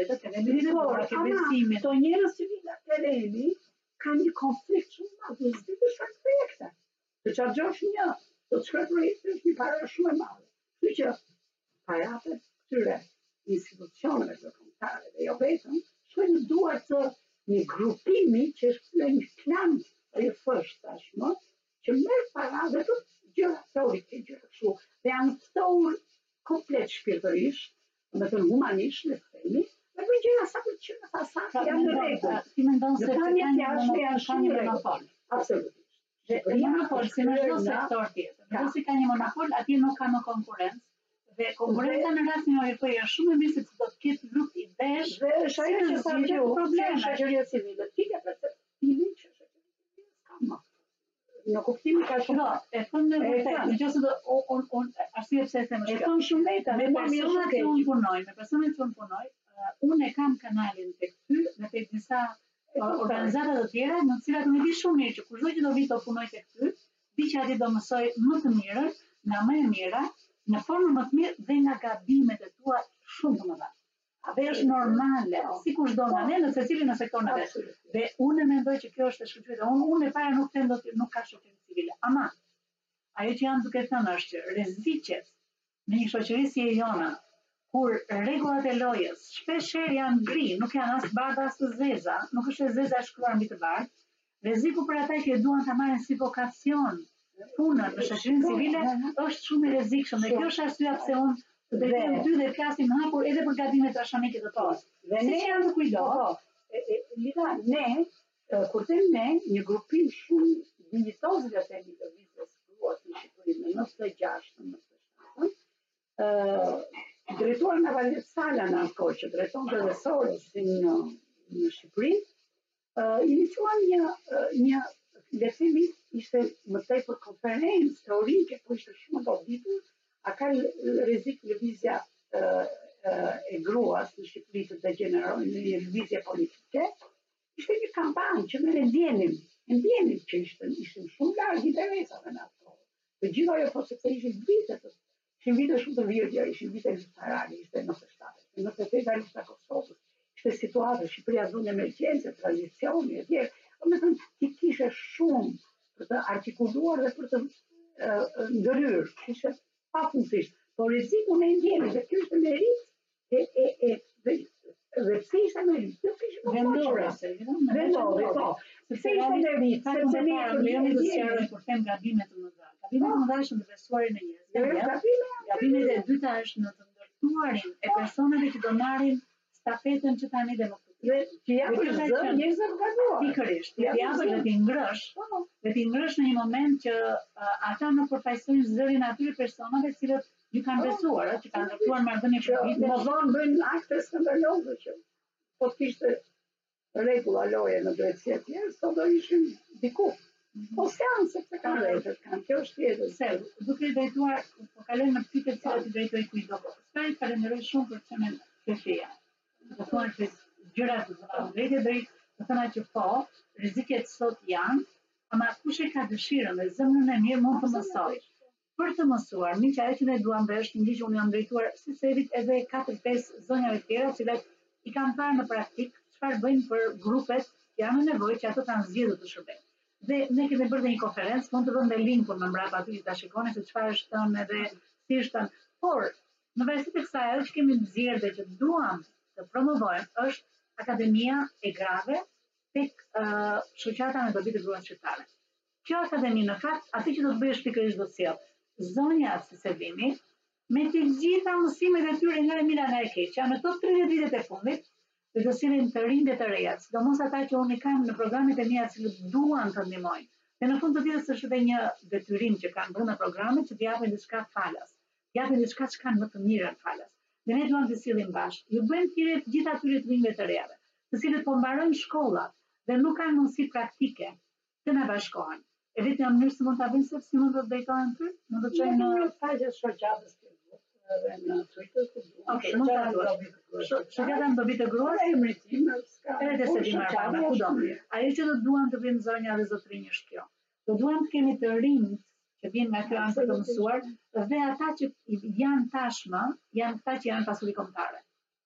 ke besimin. Këto njerëz që vinë nga terreni kanë një konflikt shumë madh, dhe s'di të shkojnë projekte. Të çarxhosh një, do të shkojë projekte është një parë shumë e madhe. Kështu që paratë këtyre institucioneve ndërkombëtare dhe jo vetëm shkojnë në duar të një grupimi që është një klan OJF tashmë, që merr para dhe të gjëra teorike, gjëra kështu, dhe janë thur komplet shpirtërisht, me të humanisht, le të themi, dhe për gjëra sa për qenë sa janë në rregull. Ti mendon se ka një monopol? Absolutisht. Dhe monopol si në çdo sektor tjetër. Nëse ka një monopol, atje nuk ka më konkurrencë. Dhe konkurenca në rastin e OJF është shumë e mirë sepse do të ketë luftë idesh dhe është ajo që sa të probleme shoqëria civile. Ti ke perceptimin që shoqëria s'ka më. Në kuptimin ka shumë. E thon në vërtetë, nëse do arsye pse e them është kjo. E thon shumë veta, me personat që unë punoj, unë e kam kanalin tek ty dhe tek disa organizata të tjera, në të cilat unë di shumë mirë që kushdo që do vi të punoj tek ty, di që aty do mësoj më të mirën, nga më e mira, në formë më të mirë dhe nga gabimet e tua shumë të mëdha. Dhe është normale, si kushdo nga ne në secilin në sektorin e vet. Dhe unë mendoj që kjo është e shkëlqyer. Unë e para nuk them do të nuk ka shoqëri civile. Ama ajo që jam duke thënë është që rreziqet në një shoqëri si e jona, kur rregullat e lojës shpeshherë janë gri, nuk janë as bardha as të zeza, nuk është e zeza e shkruar mbi të bardhë, rreziku për ata që duan ta marrin si vokacion punën në shoqërinë civile është shumë i rrezikshëm dhe kjo është arsyeja pse unë të drejtojmë ty dhe flasim hapur edhe për gabimet trashëgimike të tona. Dhe ne janë të kujdo. Lida, ne, kur them ne, një grupim shumë dinjitoz nga themi të vitës gruas në Shqipëri në 96, në 97, drejtuar nga Valet Sala në atë kohë, që drejtonte dhe Sorosin në Shqipëri, iniciuan një le të themi ishte më tepër konferencë teorike, po ishte shumë e goditur, a ka rrezik lëvizja e gruas në Shqipëri të degenerojë në një lëvizje politike. Ishte një kampanjë që ne ndjenim që ishim shumë larg interesave në ato. Të gjitha ajo po sepse ishin vite shumë të vjetja, ishin vite litarare, ishte 97, 98 lista e Kosovës, ishte situatë, Shqipëria bën emergjencë, tranzicioni e tjerë. Do të ti kishe shumë për të artikuluar dhe për të ndërhyrë, kishe pafundësisht. Po rrezikun e ndjeni dhe ky është merit dhe pse ishte merit? Jo kishte vendore, po. Sepse ishte merit, sepse ne problemi do të sqaroj kur them gabime të mëdha. Gabimet të mëdha është në besuarin e njerëzve. Gabimet e dyta është në të ndërtuarin e personave që do marrin stafetën që tani demokratikë. Që japësh zë, njerëzve të gabuar. Pikërisht, ti japësh dhe ti ngrësh në një moment që ata nuk përfaqësojnë zërin e atyre personave të cilët ju kanë besuar, që kanë ndërtuar marrëdhënie politike. Më vonë bëjnë akte skandaloze që po të kishte rregulla loje në drejtësi e tjerë, sot do ishin diku. Po seanë, sepse kanë rretët, kjo është tjetër. Se, duke drejtuar, po kalojmë në pyetjet që ti drejtoj kujdo. Skaj falenderoj shumë për çmën shefia. Do thonë se gjërat do të drejtë, do thonë që po, rreziqet sot janë, ama kush e ka dëshirën dhe zemrën e mirë mund të mësojë. Për të mësuar, miq, ajo që ne duam bësh, një gjë që unë jam drejtuar si sevit edhe 4-5 zonjave të tjera, të cilat i kanë parë në praktik çfarë bëjnë për grupet që janë në nevojë që ato kanë zgjedhur të shërbejnë. Dhe ne kemi bërë një konferencë, mund të vëmë dhe linkun në mbrapa aty ta shikoni se çfarë është thënë edhe si është thënë. Por në varësi të kësaj, ajo që kemi nxjerrë dhe që duam të promovojmë është Akademia e Grave tek shoqata me dobi të gruas shqiptare. Kjo akademi në fakt, atë që do të bëjë pikërisht do të sjell zonjat si Selvini me të gjitha mësimet e tyre nga e mira nga e keqja në këto 30 vitet e fundit, dhe të sillen të rinj dhe të reja, sidomos ata që unë kam në programet e mia që duan të ndihmojnë. Dhe në fund të ditës është edhe një detyrim që kanë brenda programit që të japin diçka falas. Të japin diçka që kanë më të mirën falas. Dhe ne duam të sillim bashkë. Ju bëjmë thirrje të gjitha atyre të rinjve të rejave, të cilët po mbarojnë shkollat dhe nuk kanë mundësi praktike të na bashkohen. E vetëm mënyrë se mund ta bëjnë se si mund të drejtohen ty, mund të çojnë në faqen shoqatës edhe në Twitter ku duam. Okej, mund ta thuash. Shoqata në dobi të gruas, emritim, edhe se di marrë kudo. Ajo që do duam të bëjmë zonja dhe zotrinj është kjo. Do duam të kemi të rinj që vijnë nga kjo anë të mësuar dhe ata që janë tashmë, janë ata që janë pasuri kombëtare.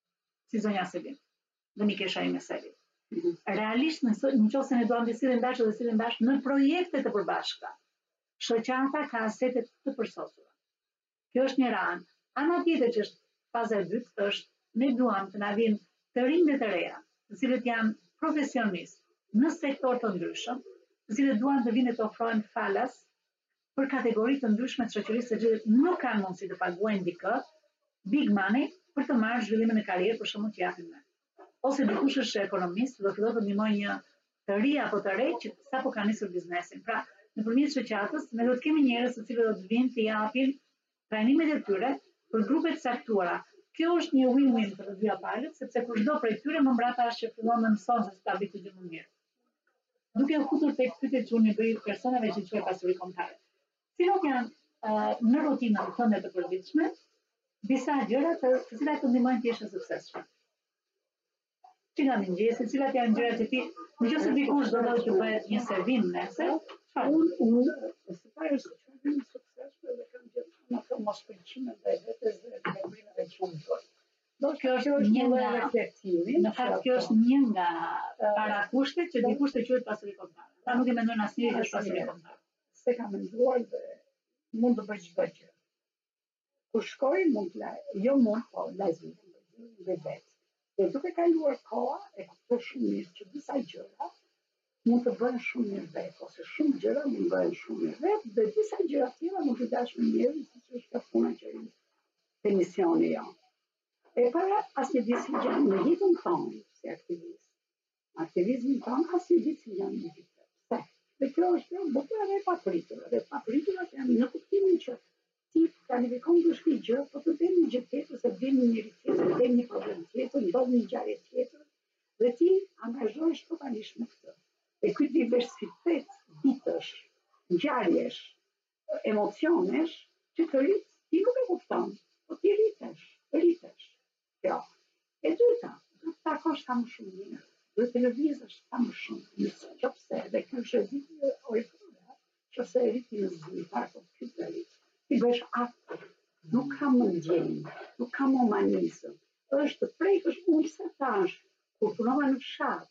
Si zonja Selin, dhe mikesha ime Selin. Realisht nëse ne duam të sillim bashkë në projekte të përbashkëta. Shoqata ka asete të përsosura. Kjo është një anë. Ana tjetër që është faza e dytë është ne duam të na vinë të rinj dhe të reja, të cilët janë profesionistë në sektor të ndryshëm, të cilët duan të vinë të ofrojnë falas për kategori të ndryshme të shoqërisë që nuk kanë mundësi të paguajnë dikë, big money për të marrë zhvillimin e karrierë për shkakun që japin ne. Ose dikush është ekonomist, do fillon të ndihmojë një të ri apo të re që sapo ka nisur biznesin. Pra, nëpërmjet shoqatës ne do të kemi njerëz të cilët do të vinë të japin trajnimet e tyre për grupe të caktuara. Kjo është një win-win për të dyja palët, sepse kushdo prej tyre më mbrapa është që fillon të mëson se ta bëjë gjë më mirë. Duke u futur tek pyetjet që unë i bëj personave që quhen pasuri kombëtare. Cilat janë në rutinën tënde të përditshme disa gjëra të cilat të ndihmojnë të jesh suksesshëm. Cilat mëngjesi, cilat janë gjërat që ti, nëse dikush do të bëhet një servim nesër, unë së pari është suksesshme dhe kam gjithmonë ato mospëlqime ndaj vetes dhe veprimeve që unë bëj. Kjo është një nga reflektimi. Në fakt kjo është një nga parakushtet që dikush të quhet pasuri kombëtare. Ata nuk e mendojnë asnjëri që është pasuri kombëtare. Se kam menduar dhe mund të bëj çdo gjë. Kur shkoj mund po lajm dhe vetë. Dhe duke kaluar koha e kuptoj shumë mirë që disa gjëra mund të bëhen shumë mirë vetë, ose shumë gjëra mund të bëhen shumë mirë vetë, dhe disa gjëra tjera mund të dash më mirë, siç është ka puna që është te misioni jonë. E para asnjë ditë si gjanë në jetën tonë si aktivist. Aktivizmin tonë asnjë ditë si gjanë në jetë. Pse? Dhe kjo është bukur edhe e papritur. Dhe papriturat janë në kuptimin që ti planifikon të shkruaj gjë, po të bëni një gjë tjetër se vjen një ngjarje tjetër, dhe ti angazhohesh totalisht në këtë. E ky diversitet ditësh, ngjarjesh, emocionesh, që të rrit, ti nuk e kupton, po ti rritesh. Jo. E dyta, duhet të takosh sa më shumë njerëz, duhet të lëvizësh sa më shumë, nëse dhe ky është rreziqi orifore, nëse rriti në zi, para kompjuterit, ti bësh aktor, nuk ka më ndjenjë, nuk ka më humanizëm, është të prekësh unë se tash, kur punova në fshat,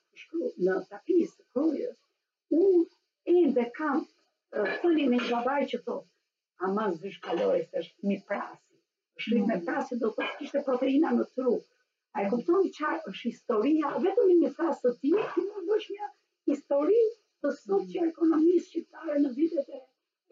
në tapisë të krujës, unë ende kam thënin e një babai që thotë, ama zysh kalori se është mi prasi. Shrit me prasi do të kishte proteina në trup. A e kuptoni çfarë është historia, vetëm në një frazë të tillë, ti mund bësh një histori të socio-ekonomisë shqiptare në vitet e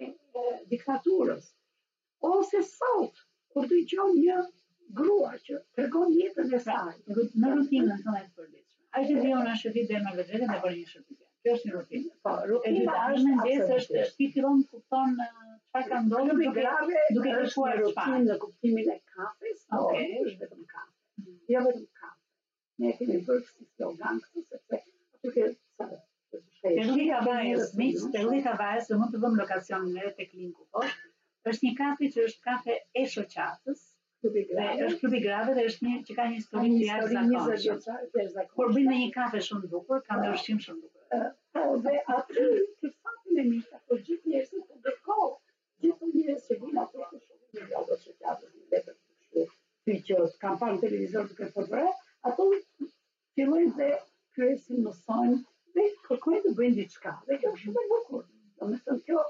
diktaturës. Ose sot, kur dëgjon një grua që tregon jetën e saj në rutinën tonë të përditshme. Ai që dion është shërbim dhe me vetë me bërë një shërbim. Kjo është një rutinë. Po, rutina është mëngjes është ti fillon kupton çfarë ka ndodhur duke kërkuar rutinë në kuptimin e kafes, është vetëm kafe. Jo vetëm kafe. Ne kemi bërë si slogan këtë sepse aty ke Perulli Kavajës, do mund të vëmë lokacionin e tek linku poshtë. Është një kafe që është kafe e shoqatës, është klubi grave dhe është një që ka një histori të jashtëzakonshme. Por bën një kafe shumë bukur, ka një ushqim shumë bukur. Po, dhe aty të fatin e mirë, ato gjithë njerëzit të ndërkohë, gjithë njerëz që vinë ato të shumë një jogo shoqatës, një letër të kështu, ty që kam parë në televizor duke përbërë, ato fillojnë dhe kryesin mësojnë dhe kërkojnë të bëjnë diçka. Dhe kjo është shumë e bukur. Domethënë kjo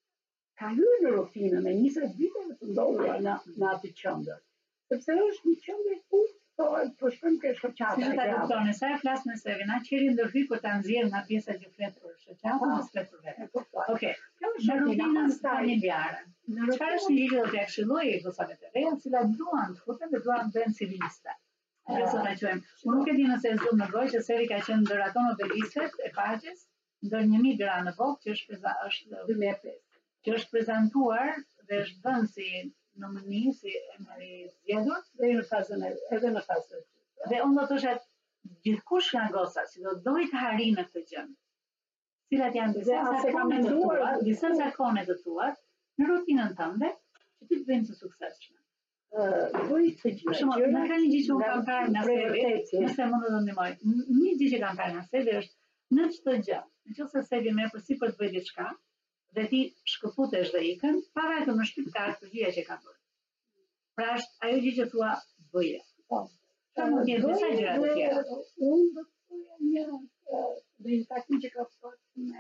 ka hyrë në rutinën e 20 viteve të ndodhura në atë qendër. Sepse është një qendër ku po shkojmë ke shoqata. Si ta kuptoni, sa e flas me Sevina, qeri ndërhyj kur ta nxjerr nga pjesa që flet për shoqatën, as flet për vetë. Okej. Kjo është rutinën familjare. Çfarë është një gjë që do t'ja këshilloj gocave të reja, të cilat duan të futen dhe duan të bëhen civiliste. Unë nuk e di nëse e zoom në gojë që Sevi ka qenë ndër ato nobelistët e paqes, ndër 1000 gra në botë që është 2005, që është prezantuar dhe është vënë si nomini, si emri zgjedhur dhe në fazën edhe në fazën. Dhe unë do të thosha gjithkush nga goca që do dojë të harrijë në këtë gjë. Cilat janë disa zakone të tua në rutinën tënde që ti të bëjmë të suksesshme. Për shembull, në ka një gjë që unë kam parë nga Sevi, nëse mund të ndihmoj. Një gjë që kam parë nga Sevi është në çdo gjë. Nëse Sevi merr përsipër të bëjë diçka dhe ti shkëputesh dhe ikën, pa vetëm në shtëpi ka përgjigje që ka bërë. Pra është ajo gjë që thua bëje. Po. Sa mund të jetë disa gjëra të tjera. Unë do të thoya një takim që ka pasur me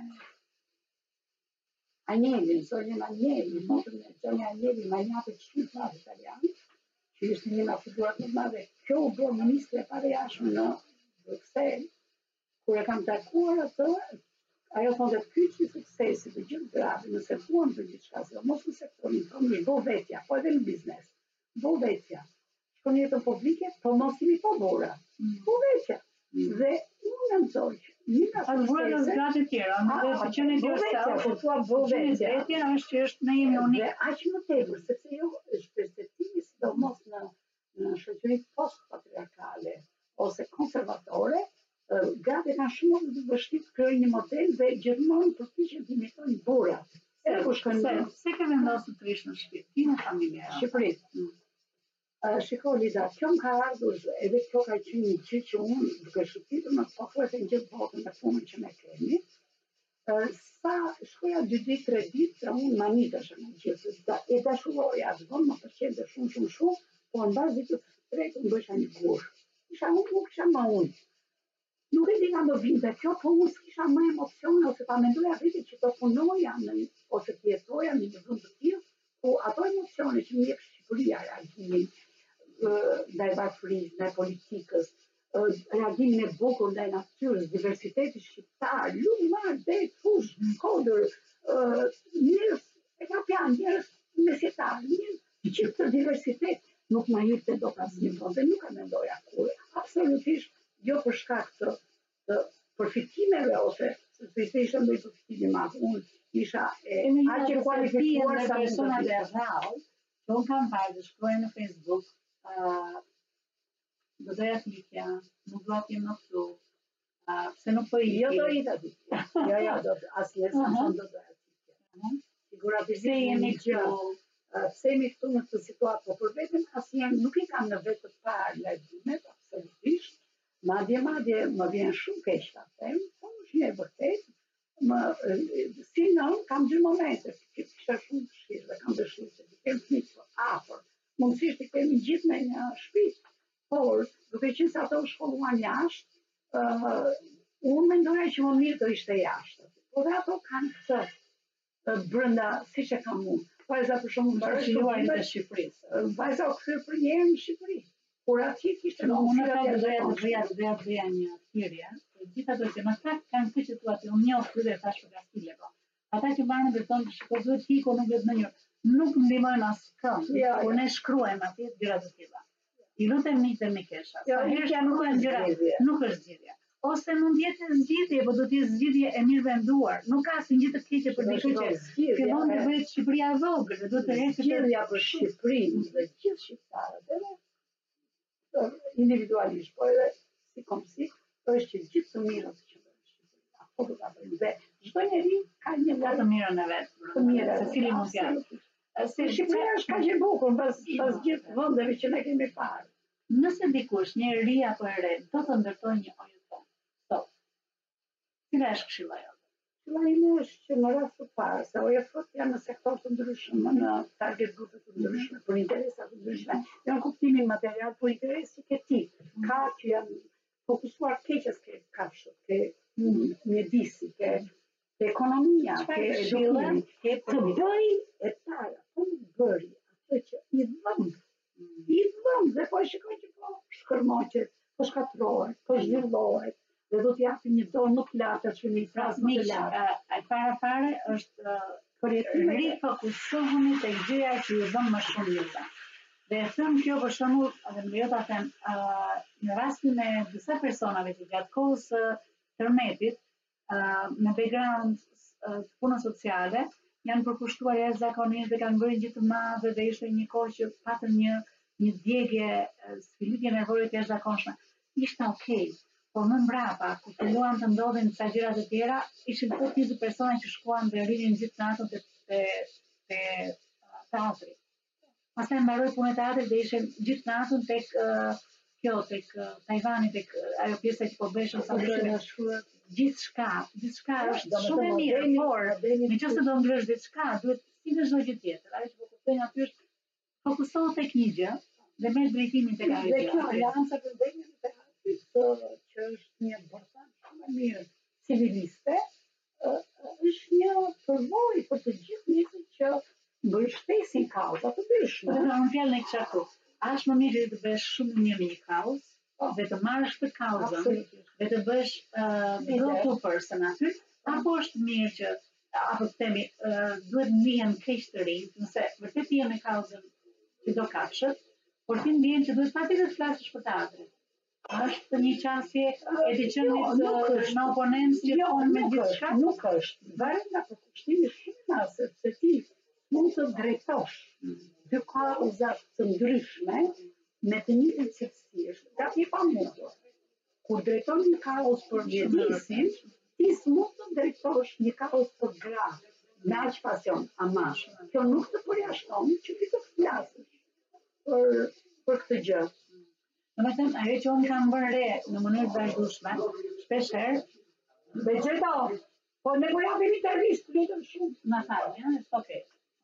Agnelli, zonjën Agnelli, motën e zonjë Agnelli, majnatët shqiptar italian, që ishte një nga figurat më të madhe. Kjo u bë ministre e parajashme në Bruxelles, kur e kam takuar atë, ajo thonë ky që suksesi të gjithë grave, nëse duan për diçka, mos në sektorin tonë, bo vetja, po edhe në biznes. Bo vetja. Shkon në jetën publike, po mos jemi po burra. Bo vetja. Dhe unë mendoj që një nga suksese të gratë të tjera, në dhe që qenë yourself, po thua bo vetja. Vetja është që është ne jemi unik. Dhe aq më tepër, sepse jo është perceptimi sidomos në shoqëritë post-patriarkale ose konservatore, gratë kanë shumë të vështirë të krijojnë një model dhe gjithmonë përpiqen të imitojnë burrat. Se ke vendosur të rish në shtëpi, ti në familje, Shqipëri. Shiko Lida, kjo më ka ardhur edhe kjo ka qenë një gjë që unë duke shqiptitur në pothuajse në gjithë botën me punën që ne kemi. Sa shkoja 2 ditë, 3 ditë, unë manitesh në gjithë, e dashuroja, zgon më përqende shumë, po në bazë ditës së tretë unë bësha një gush. Isha unë, nuk isha më unë. Nuk e di nga më vinte kjo, po unë s'kisha më emocione, ose ta mendoja vite që të punoja ose të jetoja në një vend të tillë, ku ato emocione që më jep Shqipëria, reagimin ndaj varfërisë, ndaj politikës, reagimin e bukur ndaj natyrës, diversiteti shqiptar, lumar, det, fush, kodër, njerëz evropian, njerëz mesjetar, njerëz që këtë diversitet nuk ma jepte dot asnjë vend dhe nuk e mendoja kur. Absolutisht jo për shkak të përfitimeve ose sepse ishte ndonjë përfitim i madh. Unë isha aq e kualifikuar sa persona dhe rrallë, që unë kam parë të shkruajnë në Facebook do doja t'ikja, nuk dua t'jem më këtu, pse nuk po Jo do iki. i të ditë. Jo, do asnjëherë s'kam thënë do doja t'ikja. Sigurisht Pse jemi gjë. këtu? Pse jemi këtu në këtë situatë, po për veten asnjëherë nuk i kam në vetë të parë lajmimet, absolutisht. Madje më vjen shumë keq ta them, po është një e vërtetë. Si non kam dy momente, që kisha shumë dëshirë dhe kam dëshirë se të kem fëmijë të afër. Mundësisht të kemi gjithë në një shtëpi, por duke qenë se ato shkolluan jashtë, unë mendoja që më mirë do ishte jashtë. Por ato kanë këtë brenda, siç e kam unë. Vajza për shembull mbaroi Shqipëriuarit e Shqipërisë. Vajza u kthye për një herë në Shqipëri. Kur atje kishte unë të doja një thyrje, gjithë ato që më fakt kanë këtë që thua ti, unë njoh këtyre tash për Kastile, po. Ata që banë dhe thonë, shiko duhet hiko, nuk duhet ndonjë. Nuk ndihmojnë askënd, por ne shkruajmë atje gjëra të tilla. I lutem mitë me kesha. Sa herë shkruajmë gjëra, nuk është zgjidhja. Ose mund jetë zgjidhje, po do të jetë zgjidhje e mirë venduar. Nuk ka asnjë gjë të keqe për dikë që fillon të bëhet Shqipëria e vogël, do të rrethë zgjidhja për Shqipërinë dhe gjithë shqiptarët. Individualisht, po edhe si komsi, është që gjithë të mirët që në Shqipëri, apo do ta bëjmë dhe çdo njeri ka një të mirën e vet. Të mirë, secili mund t'ja. Se Shqipëria është kaq e bukur pas gjithë vendeve që ne kemi parë. Nëse dikush, një ri apo e re, do të ndërtojë një OJT, sot, cila është këshilla jote? Këshilla ime është që në rast të parë, se OJT janë në sektor të ndryshëm, në target grupe të ndryshme, për interesa të ndryshme, janë kuptimin material, por interesi ke ti, ka që janë fokusuar keqes ke kafshët, ke mjedisi, ke ekonomia, ke edukimi, të bëj e para, po në bëri, atë që i dhëmë, dhe po e shikoj që po shkërmoqet, po shkatrohet, po zhvillohet, dhe do t'japi një dorë nuk lartë që një frasë më të lartë. Para është rifokusohuni tek gjëja që ju dhëm më shumë juve. Dhe e them kjo për shembull, edhe më jo ta them, në rastin e disa personave që gjatë kohës tërmetit, me background punës sociale, janë përkushtuar jashtëzakonisht dhe kanë bërë gjë të madhe dhe ishte një kohë që patën një djegje, sfilitje nervore të jashtëzakonshme. Ishte okay. Por më mbrapa, kur filluan të ndodhin disa gjëra të tjera, ishin të 20 persona që shkuan dhe rrinin gjithë natën te teatri. Pastaj mbaroi punën e teatrit dhe ishin gjithë natën tek Tajvani, tek ajo pjesa që po bëshën sa më gjithçka është shumë e mirë, por nëse do ngresh diçka, duhet si në çdo gjë tjetër. Ajo që po kuptoj aty është fokusohu tek një gjë dhe merr drejtimin tek ajo gjë. Dhe kjo alianca për dhënien e teatrit që është një bërtham shumë e mirë civiliste, është një përvojë për të gjithë njerëzit që mbështesin kauza të ndryshme. Në fjalën e kisha këtu, është më mirë të bësh shumë mirë me një kauzë, dhe të marrësh të kauzën, dhe të bësh go-to person aty, apo është mirë që, apo të themi, duhet ndihen keq të rinj, nëse vërtet je me kauzën që do kafshët, por ti ndjen që duhet patjetër të flasësh për teatrin. Është një qasje e diçënit në oponencë që thonë me gjithçka? Nuk është. Varet nga përkushtimi shumë sepse ti mund të drejtosh dy kauza të ndryshme me të njëjtën cilësi. Gati e pamundur. Kur drejton një kauzë për mjedisin, ti s'mund të drejtosh një kauzë për gra, me aq pasion, ama kjo nuk të përjashton që ti të flasësh për këtë gjë. Domethënë, ajo që unë kam bërë re në mënyrë të vazhdueshme, shpesh herë, Beqeto, po ne po japim intervistë, lutem shumë. na falni, është okay.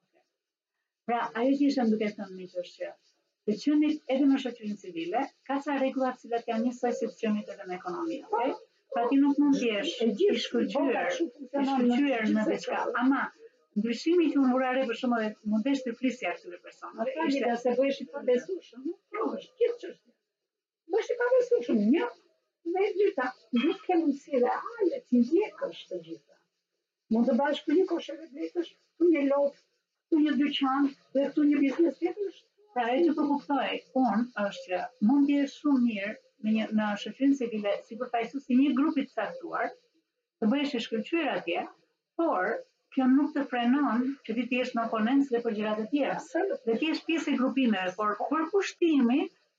Pra, ajo që ishte duke thënë miq është që të qenit edhe në shoqërinë civile ka ca rregulla të cilat janë njësoj si të qenit edhe në ekonomi, okay? Pra ti nuk mund të jesh i shkëlqyer në diçka, ama ndryshimi që unë vura re për shembull mund të shpërflisja këtyre personave. Ishte se bëhesh i pabesueshëm, nuk provosh gjithë çështje. Bëhesh i pabesueshëm, një dhe dyta, nuk ke mundësi reale të ndjekësh të gjitha. Mund të bash këtu një koshere bletësh, këtu një lot, këtu një dyqan, dhe këtu një biznes tjetër. Pra ajo që po kuptoj unë është që mund të jesh shumë mirë në shoqërinë civile si përfaqësues i një grupi të caktuar, të bëhesh i shkëlqyer atje, por kjo nuk të frenon që ti të jesh në oponencë dhe për gjërat e tjera. Dhe ti jesh pjesë e grupimeve, por përkushtimi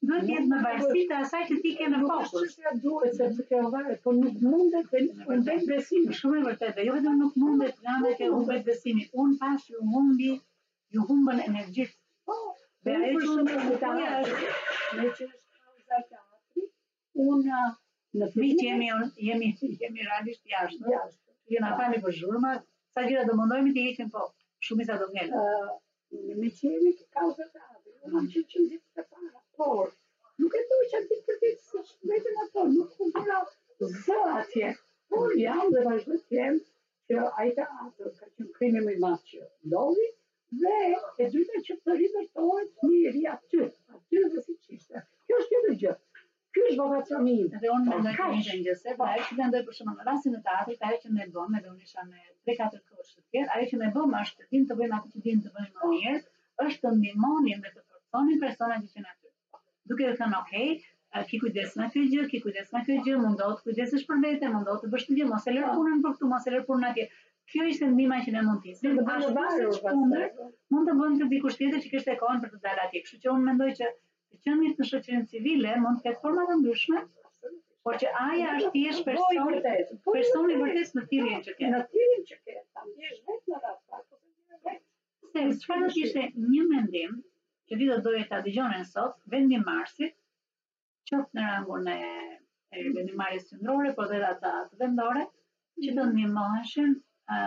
Duhet jetë në varësi të asaj që ti ke në Nuk është fokus. çështja duhet sepse kjo varet, po nuk mundet të humbet besimin. Shumë e vërtetë, jo vetëm nuk mundet nga ana që humbet besimi. Unë pas ju humbën energjisë. Po, Dhe ajo që unë me është me që është kauza e teatrit, unë në mi që jemi realisht jashtë. Jena fali për zhurma, sa gjëra do mundojmë të heqim, po shumica do ngelen. Me që jemi kauza e teatrit, unë kam qenë 100 ditë të para, por nuk e doj që ditë për ditë si vetën ato, nuk ku bëra zë atje, por jam dhe vazhdo të jem që ai teatr ka qenë krimi më i madh që ndodhi, dhe e dyta që të rivërtohet njëri aty dhe si qishte. Kjo është tjetër gjë. Ky është vokacioni im. Dhe unë mendoj të njëjtën gjë, se ajo që mendoj për shembull në rastin e teatrit, ajo që ne bëmë, edhe unë isha me 3-4 kosh të tjerë, ajo që ne bëmë është të dimë të bëjmë atë që dimë të bëjmë më mirë, është të ndihmonim dhe të forconim personat që janë aty. Duke thënë, okay, ki kujdes nga kjo gjë, mundohet të kujdesesh për vete, mundohet të bësh të gjë, mos e lër punën për këtu, mos e lër punën atje. Kjo ishte ndihma që ne mund të jepim. Mund të bëjmë të dikush tjetër që kishte kohën për të dalë atje. Kështu që unë mendoj që të qenit në shoqërinë civile mund të ketë forma të ndryshme, por që aja është thjesht personi vërtet në thirrjen që ke. Në thirrjen që ke, ta ndjesh vetë në rast. Se çfarë do të ishte një mendim që ti do doje ta dëgjonin sot, vendi Marsit, qoftë në rangun e vendimarrjes qendrore, por edhe ata të vendore, që të ndihmoheshin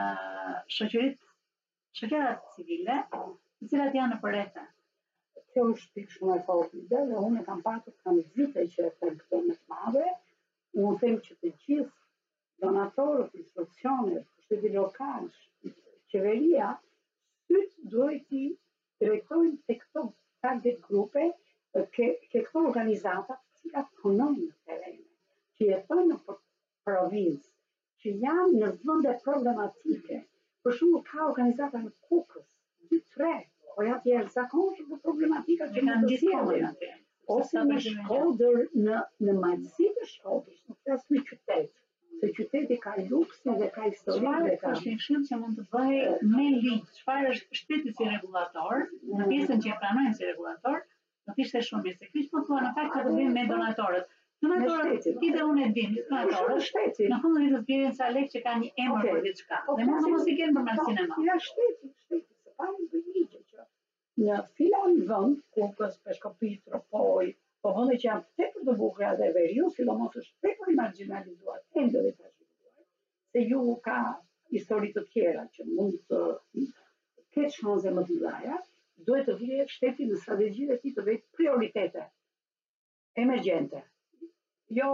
shoqërat civile, të cilat janë në përrethje. Kjo është pikë shumë e fortë ide dhe unë kam vite që e them këtë më të madhe. Unë them që të gjithë donatorët, institucionet, pushteti lokal, qeveria, duhet i drejtojnë tek këto target grupe, ke këto organizata të cilat punojnë në terren, që jetojnë në provincë, që janë në vende problematike. Për shembull, ka organizata në Kukës, 2-3, po ja të jashtëzakonshme për problematika që kanë gjithë ose në Shkodër, në majtësi të Shkodrës, nuk flas në qytet, se qyteti ka luksin dhe ka historinë. Çfarë është një këshill që mund të bëhej me ligj? Çfarë është shteti si rregullator? Në pjesën që e pranojnë si rregullator, do të ishte shumë mirë. Se kish po thua në fakt që do bëjmë me donatorët. Donatorët, ti dhe unë e dim, donatorët, në fund të zbjerin sa lekë që kanë një emër për diçka. Dhe mund mos i kenë për marrësinë e madhe. Ja shteti, se pani bëj ligje që në filan vend, Kukës, Peshkopi, Tropoj, po vende që janë tepër të bukura dhe Veriu, sidomos është tepër i marginalizuar, ende dhe trashëgimizuar, se ju ka histori të tjera që mund të ketë shanse më të mëdha, duhet të vijë shteti në strategjitë e tij të vetë prioritete emergjente. Jo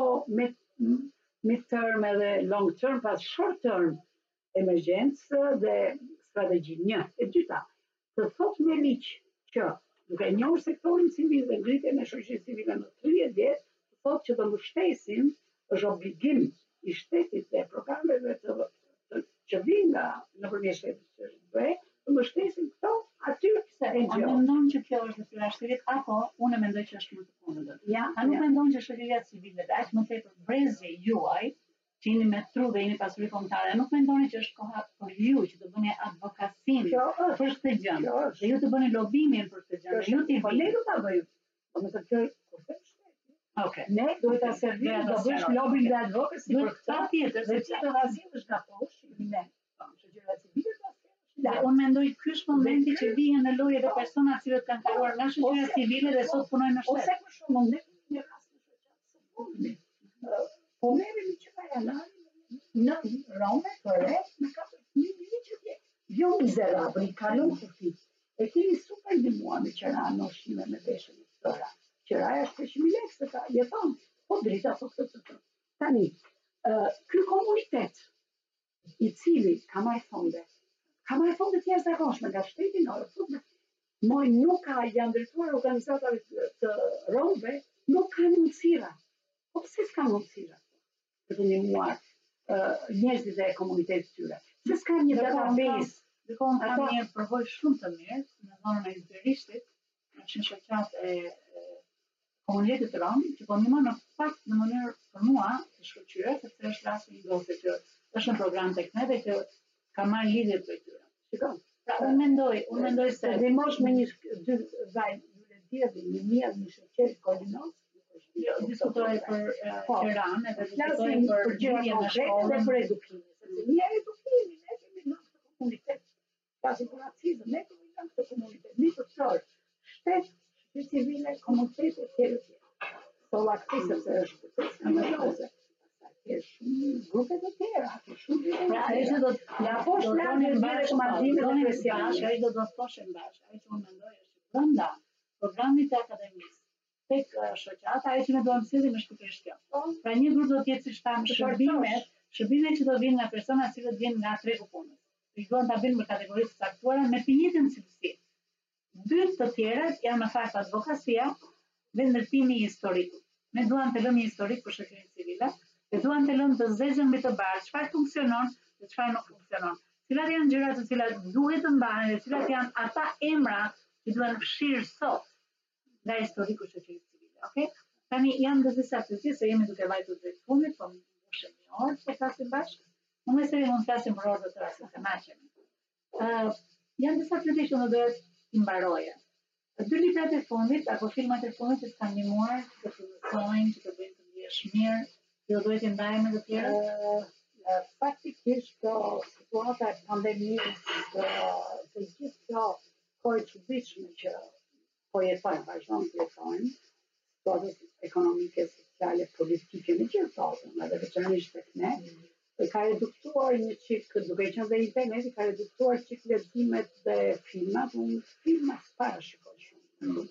mid term edhe long term, pas short term emergjencë dhe strategji. Një, e dyta, të thotë me ligj që duke njohur sektorin civil dhe ngritjen e shoqërisë civile në 30 vjet, të thotë që të mbështesim, është obligim i shtetit dhe programeve që vijnë nga nëpërmjet shtetit që është bëj, të mbështesim këto aty se unë mendon që kjo është detyra e shtetit, apo unë mendoj që është më të kundërt. A nuk mendon që shoqëria civile dhe aq më tepër brezi juaj, që jeni me tru dhe jeni pasuri kombëtare, nuk mendoni që është koha për ju që të bëni advokasinë për këtë gjë, dhe ju të bëni lobimin për këtë gjë, ju të ne do ta bëjmë. Po më të kjo kurse shteti. Okej. Ne duhet ta servim do bësh lobin dhe advokasi për këtë. Patjetër, se ti do vazhdimësh nga poshtë, ne. Shoqëria civile Dhe unë mendoj ky është momenti që vihen në lojë edhe persona të cilët kanë kaluar nga shoqëria civile dhe sot punojnë në shtet. Ose për shembull ne në rast të shoqërisë. Po merremi që ka janë në Rome, Kore, në 4.000 që jo mizerabël, i kalon kufit. E kemi super ndihmuar me qëra në ushqime me peshë në stora. Qëraja është 300.000 lekë se ka jeton, po drita po këtë. Tani, ky komunitet i cili ka marrë fonde të jashtëzakonshme nga shteti në moj nuk ka janë drejtuar organizatave të Romëve, nuk ka mundësira. Po pse s'ka mundësira? Për të ndihmuar njerëzit e komunitetit tyre. Se s'ka një database. Dhe kohën ka një përvojë shumë të mirë në zonën e Izberishtit, në shoqat e komunitetit rom, që po ndihmon në fakt në mënyrë për mua të shkëlqyer, sepse është rasti i ndosë që është në program tek ne dhe që ka marrë lidhje për tyre. Shikon. Pra unë mendoj se ndihmosh me një dy tjetër, një miell në shoqëri kolinos. Jo, diskutoj për Tiranë edhe diskutoj Flasim për për gjëra lidhjen me konkrete dhe shkollën. për edukimin, sepse një edukimi ne kemi në këtë komunitet. Flasim për nacizëm, ne kemi në këtë komunitet, një përçor, shtet, shqipëri civile, komunitete tjera tjera. Solla këtë sepse është proces skandaloze. Ke shumë grupe të tjera, ke shumë Pra ai që do ja poshtë do lart tonin në bashkë rekomandimet e ai presionit. do të thoshim bashkë, ai që unë mendoj është që brenda programit të akademisë tek shoqata, ai që ne do të mësojmë është pikërisht kjo. Pra një grup do të jetë siç tham shërbimet që do vinë nga persona të cilët vinë nga tregu punës. I duan ta bëjnë me kategori të caktuara me të njëjtën cilësi. Dy të tjerat janë në fakt advokacia dhe ndërtimi historik. Ne duam të lëmë historik për shoqërinë civile, dhe duam të lëmë të zezën mbi të bardhë çfarë funksionon dhe çfarë nuk funksionon. Cilat janë gjërat të cilat duhet të mbahen dhe cilat janë ata emra që duhen fshirë sot nga historiku i shoqërisë civile. Okej? Tani janë dhe disa pyetje se jemi duke vajtur drejt fundit, po mbushim një orë të flasim bashkë. Në mes seri mund të flasim për orë të tëra se kënaqemi. Janë disa pyetje që unë doja të mbaroja. Dy librat e fundit apo filmat e fundit që kanë ndihmuar të mësojnë, që të bëjnë të ndihesh mirë, që do duhet të ndajmë me të tjerë. Faktikisht situata e pandemisë dhe gjithë kjo kohë e çuditshme që po jetojmë, vazhdon të jetojmë, situatës ekonomike, sociale, politike në gjithë botën, edhe veçanërisht tek ne, ka reduktuar një çik, duke qenë dhe interneti, ka reduktuar çik leximet dhe filmat, unë filmat parashikoj shumë.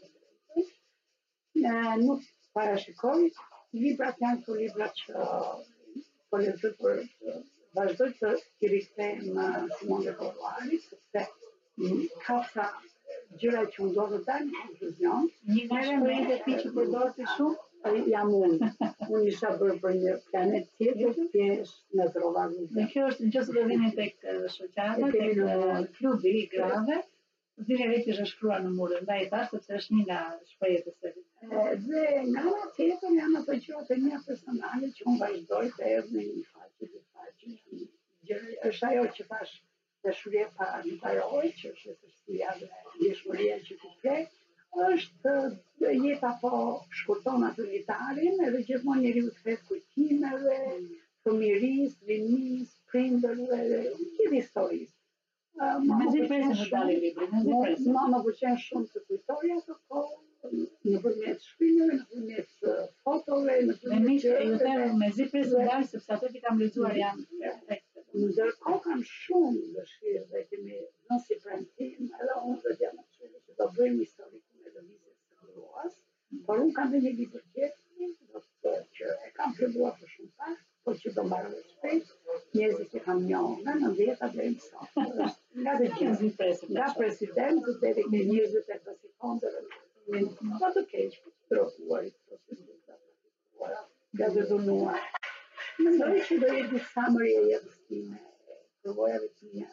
Nuk parashikoj, librat janë këto libra që po lexoj për vazhdoj të i rikthejmë Simone de Beauvoirit, sepse ka sa gjëra që unë do të dal në konkluzion. Një nga shprehjet e tij që përdor ti shumë, jam unë. Unë isha bërë për një planet tjetër, thjesht në trova rrugë. Dhe kjo është nëse do vini tek shoqata, tek klubi i grave, vini vetë që është shkruar në mur, ndaj tash sepse është një nga shprehjet e saj. Dhe nga ana tjetër janë ato gjërat e mia personale që unë vazhdoj të erdh në një faqe të faqe. Është ajo që thash dashuria parë, që është thjeshtësia dhe ndjeshmëria që ti ke, është jeta po shkurton atë litarin, edhe gjithmonë njeriu kthehet kujtimeve, fëmirisë, rinisë, prindërve, gjithë historisë. Mezi presim të dalë libri, mezi presim. Më pëlqen shumë të kujtoj ato kohë, nëpërmjet shkrimeve, nëpërmjet fotove, nëpërmjet ju them mezi presim të dalë sepse ato që kam lexuar janë perfekte. Ndërkohë kam shumë dëshirë dhe kemi dhënë si premtim, edhe unë dhe Diana që do bëjmë historikun e lëvizjes së gruas, por unë kam dhe një libër tjetër, që e kam filluar për shumë pak, por që do mbaroj shpejt, njerëzit që kam njohur nga 90-ta deri më sot. Nga të gjithë, nga presidentët deri te njerëzit e pasikondëve, nga të keq, trotuarit, nga të dhunuar. Mendoj që do jetë disa mërje jetësime, përvojave të mia.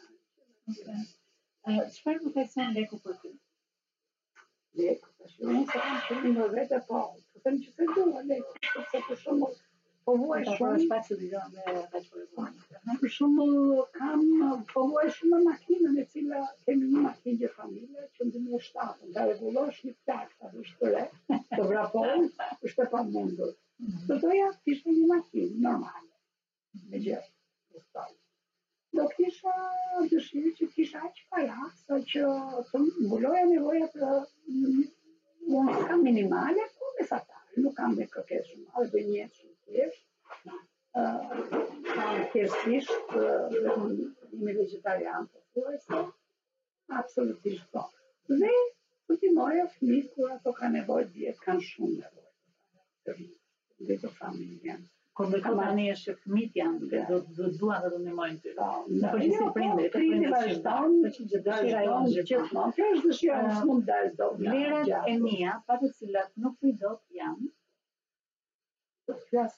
Çfarë profesion leku për ty? Leku, unë se kam shumë në vete, po them që se dua leku, sepse për shembull povuaj shumë spazio di me për shembull kam povuaj shumë në makinën e cila kemi një makinë që familje që në 2007 nga rregullosh një plak, ta bësh të re, të vrapoj, është e pamundur. Do doja të ishte një makinë normale, me gjë. Do kisha dëshirë që kisha aq para, sa që të mbuloja nevojat unë s'kam minimale, po mesatare, nuk kam dhe kërkesë shumë, edhe bëj një jetë shumë thjesht. Kam thjeshtësisht një vegetarian, po thuajse, absolutisht po. Dhe të timoja fëmijët kur ato ka nevojë djetë, kanë shumë nevojë. Dhe të familjen. Kompleto tani është që fëmijët janë, do duan të ndihmojnë ty. Në përgjithësi prindërit, prindërit vazhdojnë, gjithmonë. Kjo është dëshira e mund dalë dot. Vlerat e mia, pa të cilat nuk vi dot janë. Flas.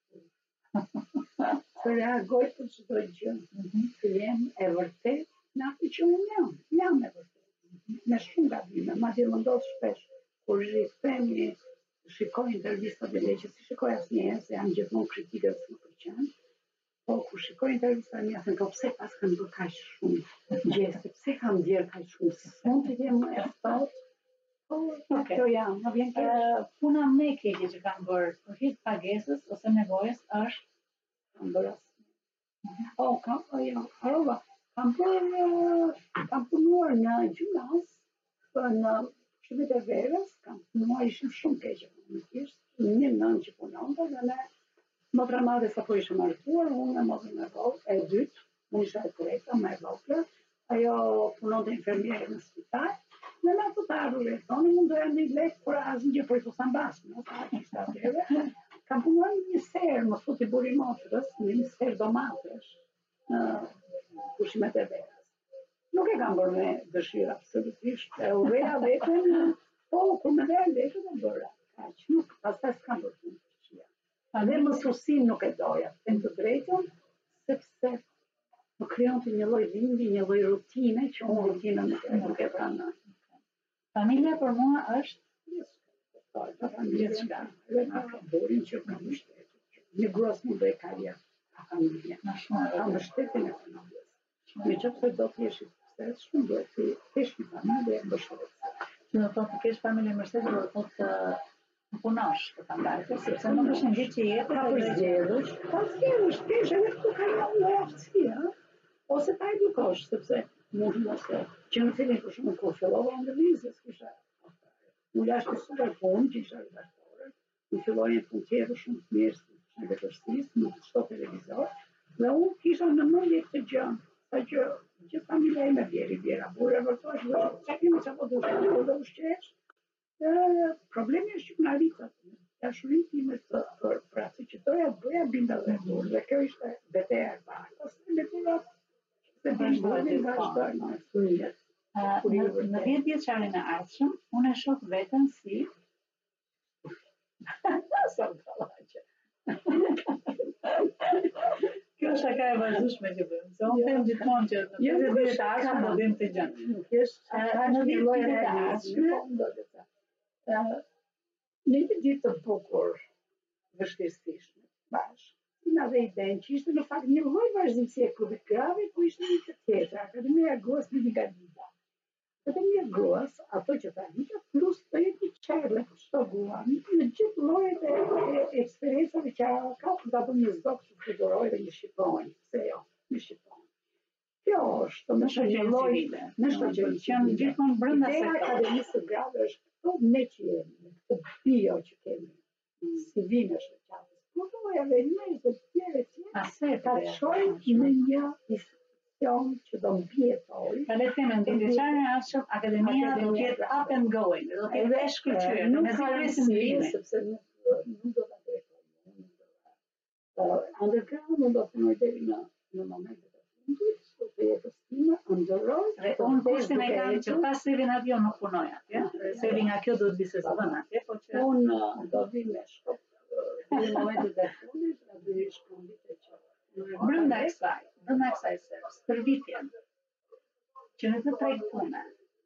Të reagoj për çdo gjë. Të jem e vërtet në atë që unë jam e vërtet. Me shumë gabime, madje më ndodh shpesh kur rikthehemi shikoj intervistat e leqës, si shikoj asnjëherë, se janë gjithmonë kritike që më pëlqen. Po kur shikoj intervistat e mia, them po pse pas kanë bërë kaq shumë gjeste, pse kanë bërë kaq shumë, s'mund të jem më e ftohtë, Kjo janë, më vjen keq. Puna më e keqe që kam bërë për hir pagesës ose nevojës është Kam bërë harova, kam punuar në gjimnaz, në shërbet e verës, kam punuar, ishim shumë keq ekonomikisht, një nën që punonte dhe ne motra madhe sa po ishim martuar, unë e motrën e dytë, unë isha e treta, më e vogël, ajo punonte infermiere në spital, dhe na të ardhur e thonë, mund doja një lek për asnjë gjë, po i thosam bashkë, no, sa kishte atëherë. Kam punuar një serë, më futi buri motrës, një serë domatesh, pushimet e verës. Nuk e kam bërë me dëshirë absolutisht, e ureja veten, po, kur më dhe lekët e bëra. Nuk, pastaj s'kam bërë punë të këqija. Dhe mësuesin nuk e doja, them të drejtën, sepse më krijonte një lloj dhimbje, një lloj rutine që unë rutinën nuk e pranoj. Familja për mua është Gjithçka. Ka burin që ka mbështetje. Një gruas mund të karrierë ka familje. Ka mbështetjen e familjes. Meqenëse do të jesh i suksesshëm, duhet të kesh një familje mbështetëse. Që do të kesh familje mbështetëse, do të thotë të punosh për ta mbajtur, sepse nuk është një gjë që jetë ka për zgjedhësh. Ka zgjedhësh, kesh edhe këtu ka një aftësi, ose ta edukosh, sepse mund mos që në fillim për shkak kur fillova ndërlizje, s'kisha unë jashtë të super punë, që isha redaktore, në fillojnë punë tjetër shumë të mirë, në vetërsisë, në çdo televizor, dhe unë kisha në mendje këtë gjë, sa që gjithë familja ime bjera, burë e vërtosh, që kemi që po duhet, dhe ushqesh, problemi është që në arritat, dashurinë time për atë që doja bëja binda dhe burë, dhe kjo ishte beteja e parë, ose beteja se vazhdojnë në studjet. Në 10 vjeçarin e ardhshëm, unë e shoh veten si sa kallaqe. Kjo shaka e vazhdueshme që bëjmë. Se unë them gjithmonë që në 50 vjet e ardhshëm do bëjmë të gjë. Në një lloj realizmi, në një ditë të bukur vështirësisht bashkë. Na dhe idenë që ishte në fakt një lloj vazhdimësie e klubit grave, ku ishte një të tjetër, Akademia e Gruas Liga Liga. Akademia e Gruas, ato që ta hiqa, plus të jetë një qerle për çdo grua, në gjithë llojet e eksperiencave që ka ta bën një zog që figuroj dhe një shqiponjë, pse jo, një shqiponjë. Kjo është në shoqërinë civile, në shoqërinë që janë gjithmonë brenda se Akademisë së Grave është këto ne që jemi, këtë bio që kemi, si vinë është qatë. Doja dhe njëjë të tjere ka të shojnë në një institucion që do mbjetoj. Ka le të theme, në vjeçarin e ardhshëm, akademia do të jetë up and going, do të jetë e shkëlqyer, nuk ka rëndësi, sepse nuk do ta drejtoj. Underground do të punoj deri në momentet e fundit, do të jetë time, ndërroj. Unë kushtin e kam që pas se vjen avion nuk punoj atje, se vi nga kjo do të vi se zëvën atje, po që unë do vi me shkop në momentet e fundit, në dy shkundit e që brenda kësaj se stërvitjen që në të treg pune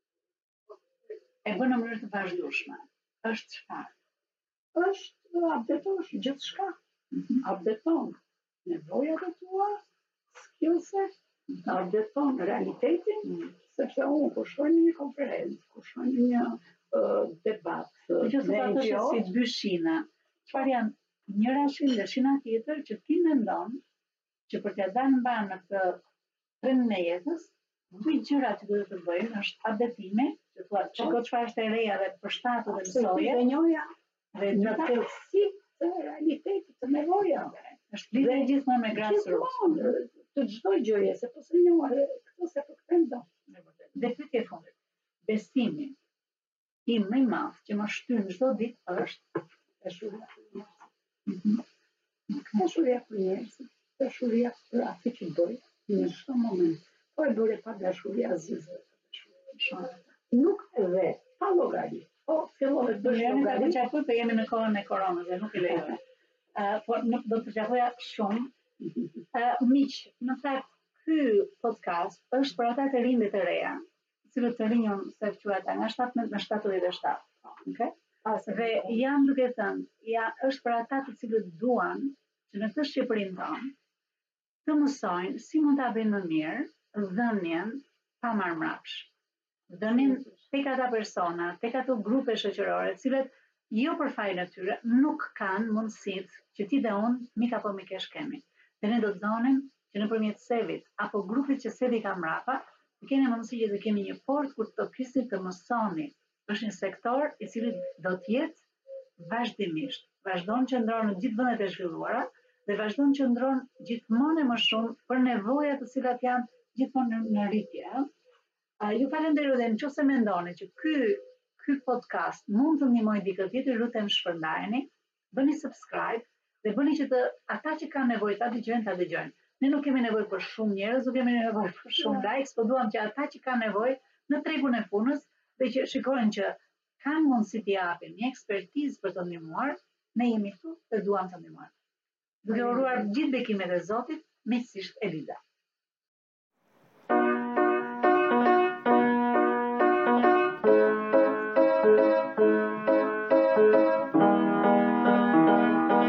e bën në mënyrë të vazhdueshme është çfarë? Është updatosh gjithçka. Updaton nevojat e tua, skillset, updaton realitetin, sepse unë kur shkoj në një konferencë, kur shkoj në një debat, gjithashtu ato si dy shina, çfarë janë njëra shinë dhe shina tjetër që ti mendon që për t'ia dalë mban në këtë trendin e jetës, dy gjëra që duhet të bëjmë është updatimi, që thua çka çfarë është e reja dhe përshtatet dhe mësoje, dhe njoja dhe në tërësi të realitetit të nevojave. Është lidhje gjithmonë me grassroots. Të çdo gjëje, se po se njoha këto se po kthem do. Dhe pyetja e fundit. Besimi im më i madh që më shtyn çdo ditë është dashuria. Dashuria për njerëzit, dashuria për atë që bëj në çdo moment. Po e bëre pa dashuri azizë. Nuk edhe pa llogari. Po fillove të bësh llogari. Ne çfarë po jemi në kohën e koronës dhe nuk e lejoj. Por nuk do të qapoja shumë. Miq, në fakt ky podcast është për ata të rinjtë të reja, cilët të rinjon se quhet nga 17 në 77. Okay? Dhe jam duke thënë, është për ata të cilët duan që në këtë Shqipërinë tonë të mësojnë si mund ta bëjnë më mirë dhënien pa marrë mrapsh. dënin tek ata persona, tek ato grupe shoqërore, të cilët jo për fajin e tyre nuk kanë mundësitë që ti dhe unë mik apo mikesh kemi. Dhe ne do të donim që nëpërmjet Sevit apo grupit që Sevi ka mbrapa, të keni mundësi që të kemi një port kur të flisni të mësoni. Është një sektor i cili do të jetë vazhdimisht, vazhdon që ndron në gjithë vendet e zhvilluara dhe vazhdon që ndron gjithmonë më shumë për nevojat të cilat janë gjithmonë në rritje. Ju falenderoj dhe nëse mendoni që ky podcast mund të ndihmojë dikë tjetër, lutem shpërndajeni, bëni subscribe dhe bëni që ata që kanë nevojë ta dëgjojnë. Ne nuk kemi nevojë për shumë njerëz, nuk kemi nevojë për shumë likes, por duam që ata që kanë nevojë në tregun e punës dhe që shikojnë që kanë mundësi të japin një ekspertizë për të ndihmuar, ne jemi këtu dhe duam të ndihmojmë. Duke uruar gjithë bekimet e Zotit, miqësisht Eliza.